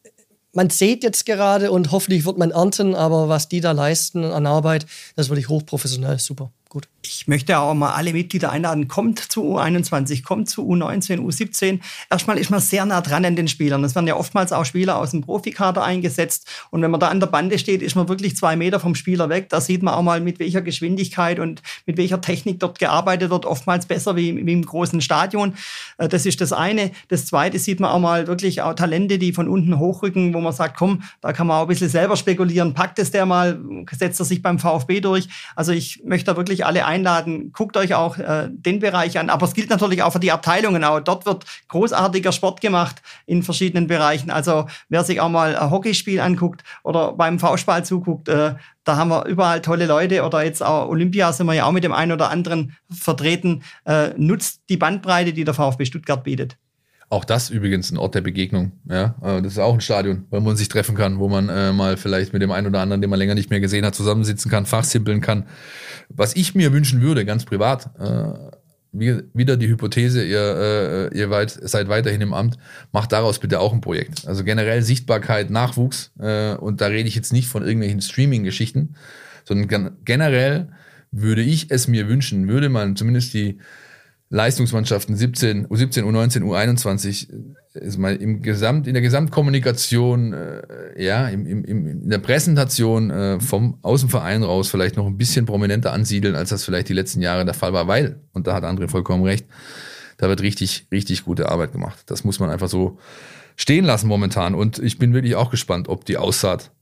man sieht jetzt gerade und hoffentlich wird man ernten, aber was die da leisten an Arbeit, das ist wirklich hochprofessionell, super. Gut. Ich möchte auch mal alle Mitglieder einladen, kommt zu U einundzwanzig, kommt zu U neunzehn, U siebzehn. Erstmal ist man sehr nah dran an den Spielern. Es werden ja oftmals auch Spieler aus dem Profikader eingesetzt. Und wenn man da an der Bande steht, ist man wirklich zwei Meter vom Spieler weg. Da sieht man auch mal, mit welcher Geschwindigkeit und mit welcher Technik dort gearbeitet wird. Oftmals besser wie, wie im großen Stadion. Das ist das eine. Das zweite sieht man auch mal wirklich auch Talente, die von unten hochrücken, wo man sagt, komm, da kann man auch ein bisschen selber spekulieren. Packt es der mal, setzt er sich beim VfB durch. Also ich möchte da wirklich alle einladen, guckt euch auch äh, den Bereich an, aber es gilt natürlich auch für die Abteilungen. Auch dort wird großartiger Sport gemacht in verschiedenen Bereichen. Also wer sich auch mal ein Hockeyspiel anguckt oder beim Faustball zuguckt, äh, da haben wir überall tolle Leute oder jetzt auch Olympia sind wir ja auch mit dem einen oder anderen vertreten. Äh, nutzt die Bandbreite, die der VfB Stuttgart bietet. Auch das übrigens ein Ort der Begegnung. Ja, das ist auch ein Stadion, wo man sich treffen kann, wo man äh, mal vielleicht mit dem einen oder anderen, den man länger nicht mehr gesehen hat, zusammensitzen kann, fachsimpeln kann. Was ich mir wünschen würde, ganz privat, äh, wie, wieder die Hypothese, ihr, äh, ihr weit, seid weiterhin im Amt, macht daraus bitte auch ein Projekt. Also generell Sichtbarkeit, Nachwuchs, äh, und da rede ich jetzt nicht von irgendwelchen Streaming-Geschichten, sondern generell würde ich es mir wünschen, würde man zumindest die Leistungsmannschaften siebzehn, U siebzehn, U neunzehn, U einundzwanzig ist mal im Gesamt, in der Gesamtkommunikation, äh, ja, im, im, in der Präsentation äh, vom aus dem Verein raus vielleicht noch ein bisschen prominenter ansiedeln, als das vielleicht die letzten Jahre der Fall war, weil, und da hat André vollkommen recht, da wird richtig, richtig gute Arbeit gemacht. Das muss man einfach so stehen lassen momentan und ich bin wirklich auch gespannt, ob die Aussaat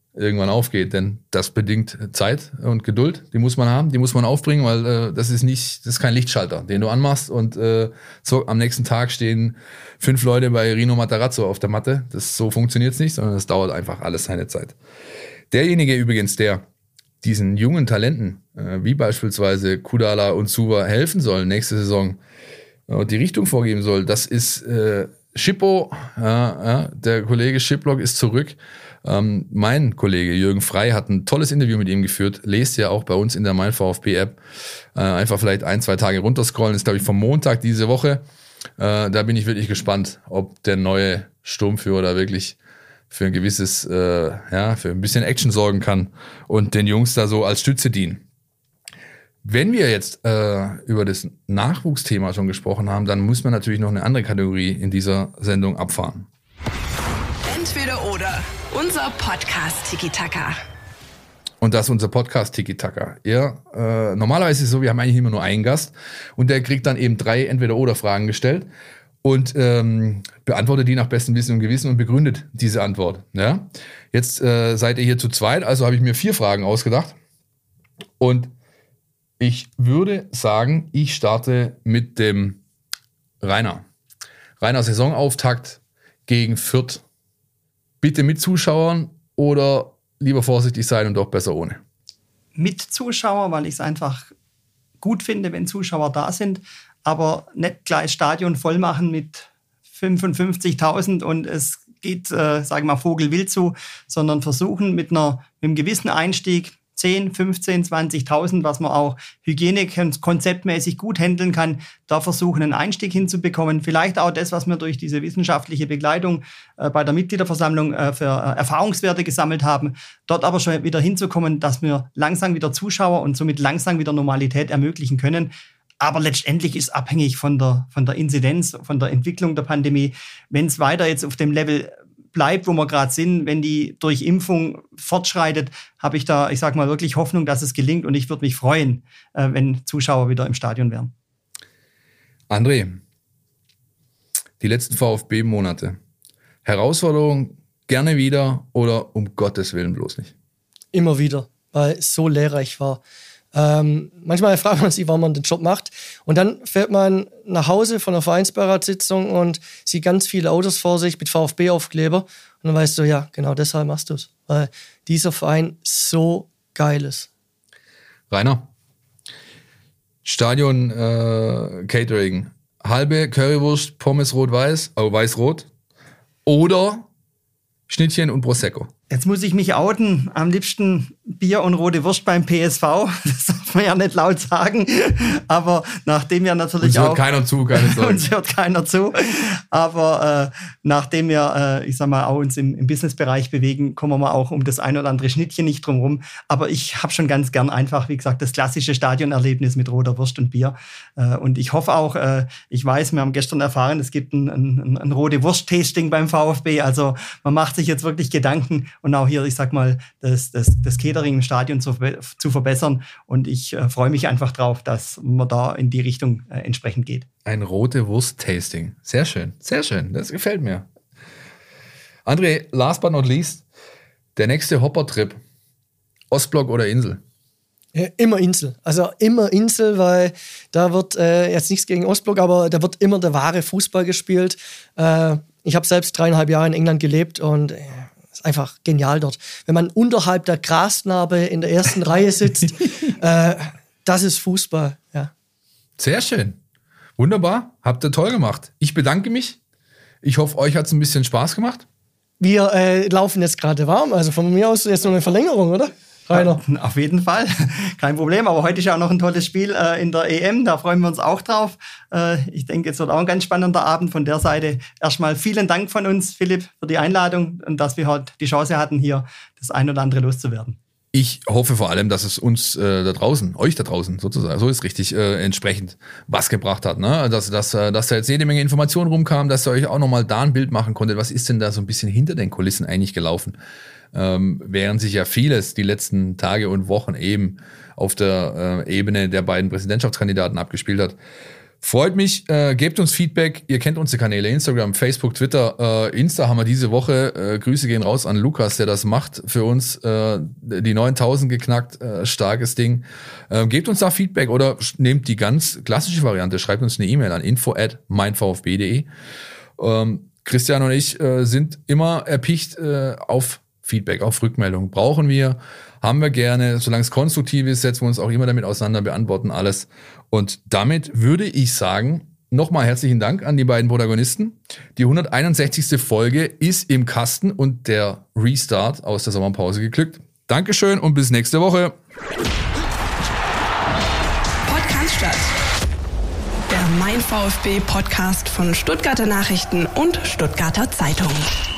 irgendwann aufgeht, denn das bedingt Zeit und Geduld, die muss man haben, die muss man aufbringen, weil äh, das ist nicht, das ist kein Lichtschalter, den du anmachst und äh, so am nächsten Tag stehen fünf Leute bei Rino Matarazzo auf der Matte. Das so funktioniert's nicht, sondern es dauert einfach alles seine Zeit. Derjenige übrigens, der diesen jungen Talenten, äh, wie beispielsweise Kudala und Suva helfen soll nächste Saison und äh, die Richtung vorgeben soll, das ist äh, Schippo, ja, ja, der Kollege Schiplock ist zurück. Ähm, mein Kollege Jürgen Frey hat ein tolles Interview mit ihm geführt. Lest ja auch bei uns in der Mein VfB-App. Äh, einfach vielleicht ein, zwei Tage runterscrollen. Das ist, glaube ich, vom Montag diese Woche. Äh, da bin ich wirklich gespannt, ob der neue Sturmführer da wirklich für ein gewisses, äh, ja, für ein bisschen Action sorgen kann und den Jungs da so als Stütze dienen. Wenn wir jetzt äh, über das Nachwuchsthema schon gesprochen haben, dann muss man natürlich noch eine andere Kategorie in dieser Sendung abfahren. Entweder oder. Unser Podcast Tiki-Taka. Und das ist unser Podcast Tiki-Taka. Ja, äh, normalerweise ist es so, wir haben eigentlich immer nur einen Gast und der kriegt dann eben drei Entweder-oder-Fragen gestellt und ähm, beantwortet die nach bestem Wissen und Gewissen und begründet diese Antwort. Ja? Jetzt äh, seid ihr hier zu zweit, also habe ich mir vier Fragen ausgedacht und ich würde sagen, ich starte mit dem Rainer. Rainer, Saisonauftakt gegen Fürth. Bitte mit Zuschauern oder lieber vorsichtig sein und doch besser ohne? Mit Zuschauer, weil ich es einfach gut finde, wenn Zuschauer da sind, aber nicht gleich Stadion voll machen mit fünfundfünfzigtausend und es geht, äh, sagen wir mal, Vogelwild zu, sondern versuchen mit, einer, mit einem gewissen Einstieg zehn, fünfzehn, zwanzigtausend, was man auch hygienekonzeptmäßig gut handeln kann, da versuchen, einen Einstieg hinzubekommen. Vielleicht auch das, was wir durch diese wissenschaftliche Begleitung äh, bei der Mitgliederversammlung äh, für äh, Erfahrungswerte gesammelt haben, dort aber schon wieder hinzukommen, dass wir langsam wieder Zuschauer und somit langsam wieder Normalität ermöglichen können. Aber letztendlich ist abhängig von der, von der Inzidenz, von der Entwicklung der Pandemie. Wenn es weiter jetzt auf dem Level bleibt, wo wir gerade sind, wenn die durch Impfung fortschreitet, habe ich da, ich sage mal, wirklich Hoffnung, dass es gelingt und ich würde mich freuen, äh, wenn Zuschauer wieder im Stadion wären. André, die letzten VfB-Monate. Herausforderung gerne wieder oder um Gottes Willen bloß nicht? Immer wieder, weil es so lehrreich war. Ähm, manchmal fragt man sich, warum man den Job macht. Und dann fährt man nach Hause von einer Vereinsbeiratssitzung und sieht ganz viele Autos vor sich mit VfB-Aufkleber. Und dann weißt du, ja, genau deshalb machst du es. Weil dieser Verein so geil ist. Rainer, Stadion äh, Catering. Halbe Currywurst, Pommes rot-weiß, oh, weiß-rot. Oder Schnittchen und Prosecco. Jetzt muss ich mich outen. Am liebsten Bier und rote Wurst beim P S V. Das darf man ja nicht laut sagen. Aber nachdem wir natürlich uns auch... hört keiner zu, keine Sorge. Uns hört keiner zu. Aber äh, nachdem wir, äh, ich sag mal, auch uns im, im Businessbereich bewegen, kommen wir auch um das ein oder andere Schnittchen nicht drum rum. Aber ich habe schon ganz gern einfach, wie gesagt, das klassische Stadionerlebnis mit roter Wurst und Bier. Äh, und ich hoffe auch, äh, ich weiß, wir haben gestern erfahren, es gibt ein, ein, ein rote Wurst-Tasting beim VfB. Also man macht sich jetzt wirklich Gedanken und auch hier, ich sag mal, das, das, das Catering im Stadion zu, zu verbessern. Und ich äh, freue mich einfach drauf, dass man da in die Richtung äh, entsprechend geht. Ein rote Wurst-Tasting. Sehr schön, sehr schön. Das gefällt mir. André, last but not least, der nächste Hopper-Trip. Ostblock oder Insel? Ja, immer Insel. Also immer Insel, weil da wird äh, jetzt nichts gegen Ostblock, aber da wird immer der wahre Fußball gespielt. Äh, ich habe selbst dreieinhalb Jahre in England gelebt und äh, ist einfach genial dort. Wenn man unterhalb der Grasnarbe in der ersten Reihe sitzt, äh, das ist Fußball. Ja. Sehr schön. Wunderbar. Habt ihr toll gemacht. Ich bedanke mich. Ich hoffe, euch hat es ein bisschen Spaß gemacht. Wir äh, laufen jetzt gerade warm. Also von mir aus jetzt noch eine Verlängerung, oder? Rainer. Ja, auf jeden Fall. Kein Problem. Aber heute ist ja auch noch ein tolles Spiel äh, in der E M. Da freuen wir uns auch drauf. Äh, ich denke, es wird auch ein ganz spannender Abend. Von der Seite erstmal vielen Dank von uns, Philipp, für die Einladung und dass wir heute die Chance hatten, hier das ein oder andere loszuwerden. Ich hoffe vor allem, dass es uns äh, da draußen, euch da draußen sozusagen, so ist richtig, äh, entsprechend was gebracht hat. Ne? Dass, dass, dass da jetzt jede Menge Informationen rumkam, dass ihr euch auch nochmal da ein Bild machen konntet. Was ist denn da so ein bisschen hinter den Kulissen eigentlich gelaufen? Ähm, während sich ja vieles die letzten Tage und Wochen eben auf der äh, Ebene der beiden Präsidentschaftskandidaten abgespielt hat. Freut mich, äh, gebt uns Feedback. Ihr kennt unsere Kanäle, Instagram, Facebook, Twitter. Äh, Insta haben wir diese Woche. Äh, Grüße gehen raus an Lukas, der das macht für uns. Äh, die neuntausend geknackt, äh, starkes Ding. Äh, gebt uns da Feedback oder nehmt die ganz klassische Variante. Schreibt uns eine E-Mail an info at mein v f b punkt de. Ähm, Christian und ich äh, sind immer erpicht äh, auf Feedback, auf Rückmeldung. Brauchen wir, haben wir gerne. Solange es konstruktiv ist, setzen wir uns auch immer damit auseinander, beantworten alles. Und damit würde ich sagen, nochmal herzlichen Dank an die beiden Protagonisten. Die hunderteinundsechzigste Folge ist im Kasten und der Restart aus der Sommerpause geglückt. Dankeschön und bis nächste Woche. Podcast, der Mein VfB Podcast von Stuttgarter Nachrichten und Stuttgarter Zeitung.